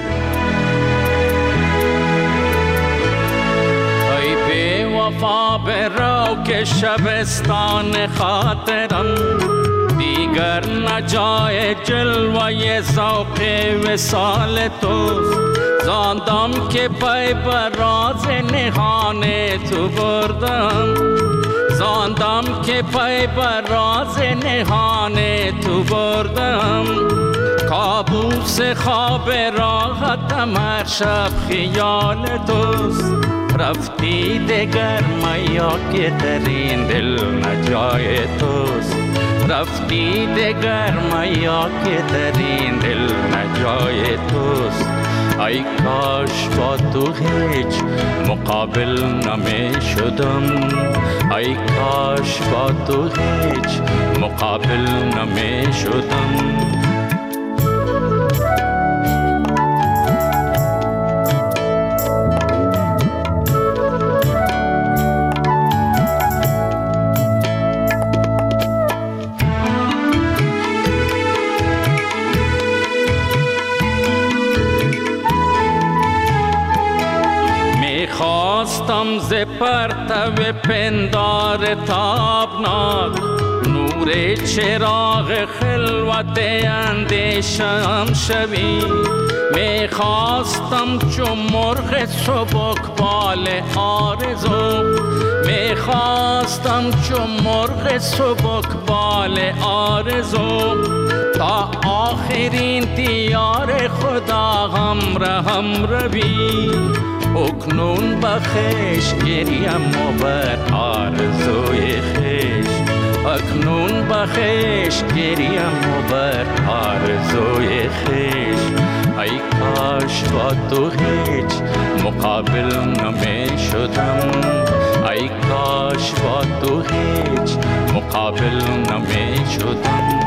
وفا برو که شبستان خاطرم دیگر نجای جلوه ذوق وصال توست. زاندم که پای بر راز نهان تو بردم زاندم که پای بر راز نهان تو بردم. کابوس خواب راحتم هر شب خیال توست. رفتی دگر میا که در این دل نجای توست. رفتی دگر میا که در این دل نجای توست. ای کاش با تو هیچ مقابل نمی شدم. ای کاش با تو هیچ مقابل نمی شدم. خواستم ز پرتو پندار تابناک نور چراغ خلوت اندیشم شوی. می خواستم چون مرغ سبکبال آرزو می خواستم چون مرغ سبکبال آرزو تا آخرین دیار خدا همراهم روی. اکنون بخش گریم و بر آرزوی خیش. اکنون بخش گریم و بر آرزوی خیش. ای کاش با تو هیچ مقابل نمی شدم. ای کاش با تو هیچ مقابل نمی شدم.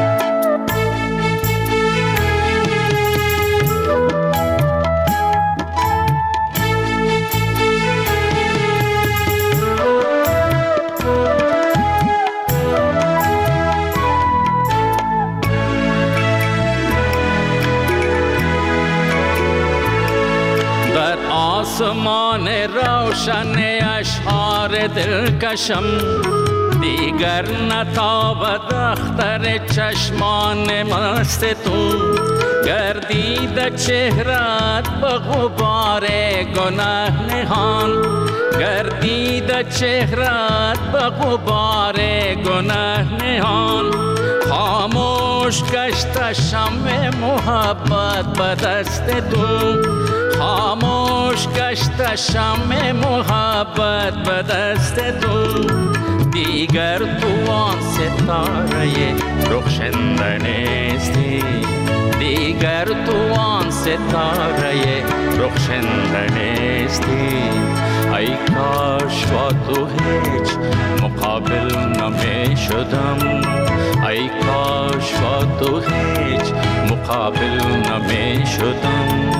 آسمان روشن اشعار دلکشم دیگر نتابد اختر چشمان مست تو. گردید چهرت به غبار گناه نهان گردید گردید چهرت به غبار گناه نهان خاموش گشت شمع محبت به دست تو خاموش گشت شمع محبت به دست تو دیگر تو آن ستاره رخشنده نیستی دیگر تو آن ستاره رخشنده نیستی ای کاش با تو هیچ مقابل نمی شدم ای کاش با تو هیچ مقابل نمی شدم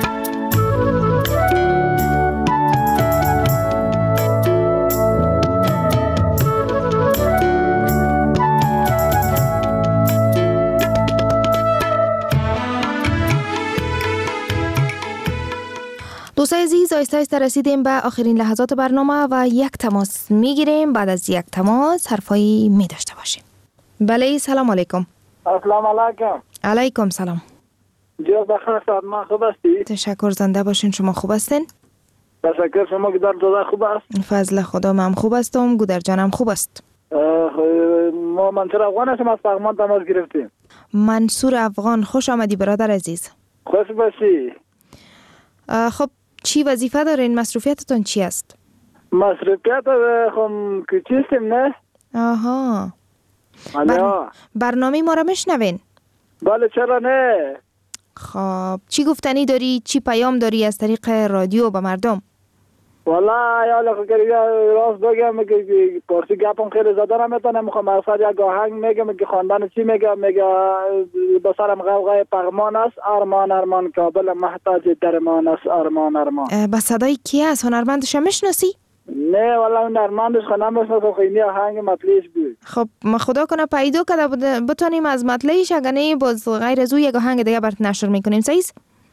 دوستای عزیز آیسته آیسته رسیدیم به آخرین لحظات برنامه و یک تماس میگیریم. بعد از یک تماس حرفایی می داشته باشیم. بله سلام علیکم. السلام علیکم. علیکم سلام. جواب بخیر سلام خوب هستی؟ تشکر زنده باشین. شما خوب هستین؟ تشکر. شما گودر دادا خوب است؟ فضل خدا من خوب هستم. گودر جانم خوب است. ما منصور افغان هستم از پغمان تماس گرفتیم. منصور افغان خوش آمدی برادر عزیز. خوش باشی. خب چی وظیفه دارین؟ مصروفیتتون چی است؟ مصروفیت خم کچیستیم نه؟ آها. بر... برنامه ما را میشنوین؟ بله چرا نه؟ خب چی گفتنی داری؟ چی پیام داری از طریق رادیو به مردم؟ والله یا لکه راست بگم که پارسی گپم خیلی زده نمیتونم. میخوام اصلا یک آهنگ میگم که خواندن چی میگم میگه بسرم غوغای پغمان است ارمان ارمان کابل محتاج درمان است ارمان ارمان. با صدای کی است؟ هنرمندش میشناسی؟ نه والله هنرمندش خودم نمیشناسم. خیلی آهنگ مطلعش بود. خب ما خدا کنه پیدا کرده بتونیم از مطلعش اگر نه باز غیر از او یک آهنگ دیگه برات نشر میکنیم. صحیح؟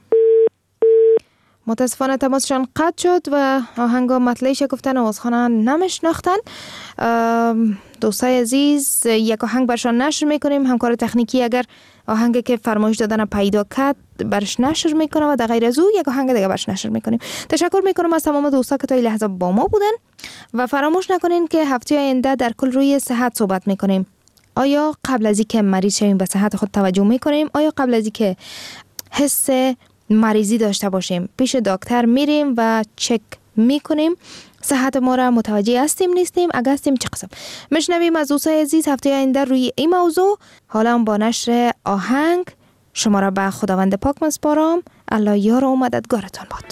متاسفانه تماسشان قطع شد و آهنگا مطلعش گفتن و آوازخانه نمیشناختن. دوستای عزیز یک آهنگ برشان نشر میکنیم. همکار تکنیکی اگر آهنگی که فرمایش دادن پیدا کرد برش نشر میکنه و در غیر از او یک آهنگ دیگه برش نشر میکنیم. تشکر میکنم از تمام دوستا که تا این لحظه با ما بودن و فراموش نکنین که هفته آینده در کل روی صحت صحبت میکنیم. آیا قبل از اینکه مریض شویم به صحت خود توجه میکنیم؟ آیا قبل از اینکه حس مریضی داشته باشیم پیش دکتر میریم و چک میکنیم صحت ما را متوجه هستیم نیستیم؟ اگر هستیم چه قسم؟ میشنویم از دوستای عزیز هفته آینده روی این موضوع. حالا با نشر آهنگ شما را به خداوند پاک میسپارم. الله یار و مددگارتان باد.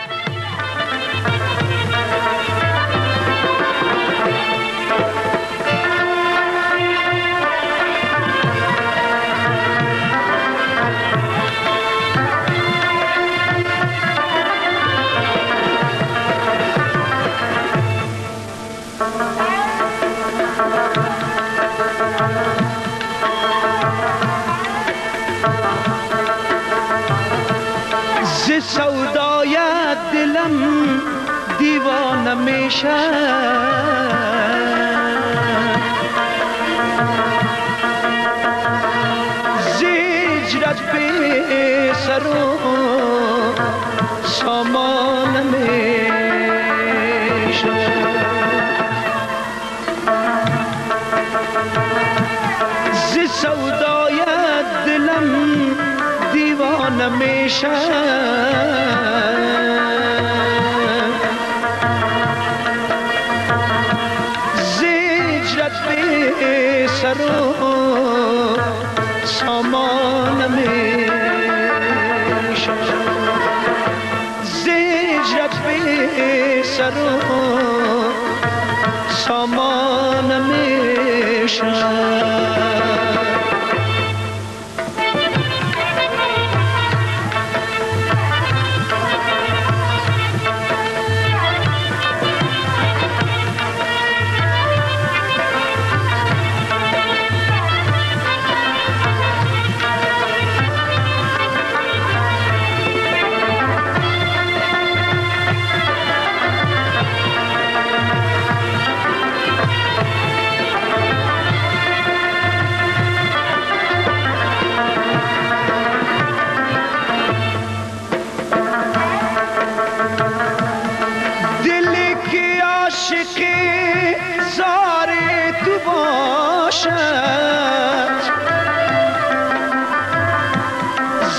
سودای دلم دیوانه میشه زیجرت به سر و سامان میشه زی سودای دلم دیوانه میشه زیجرت به سر و سامان میشه زیجرت به سر و سامان میشه. زار تو باشد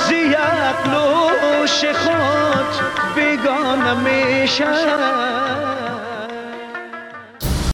زیاد لوش خود بگانه میشد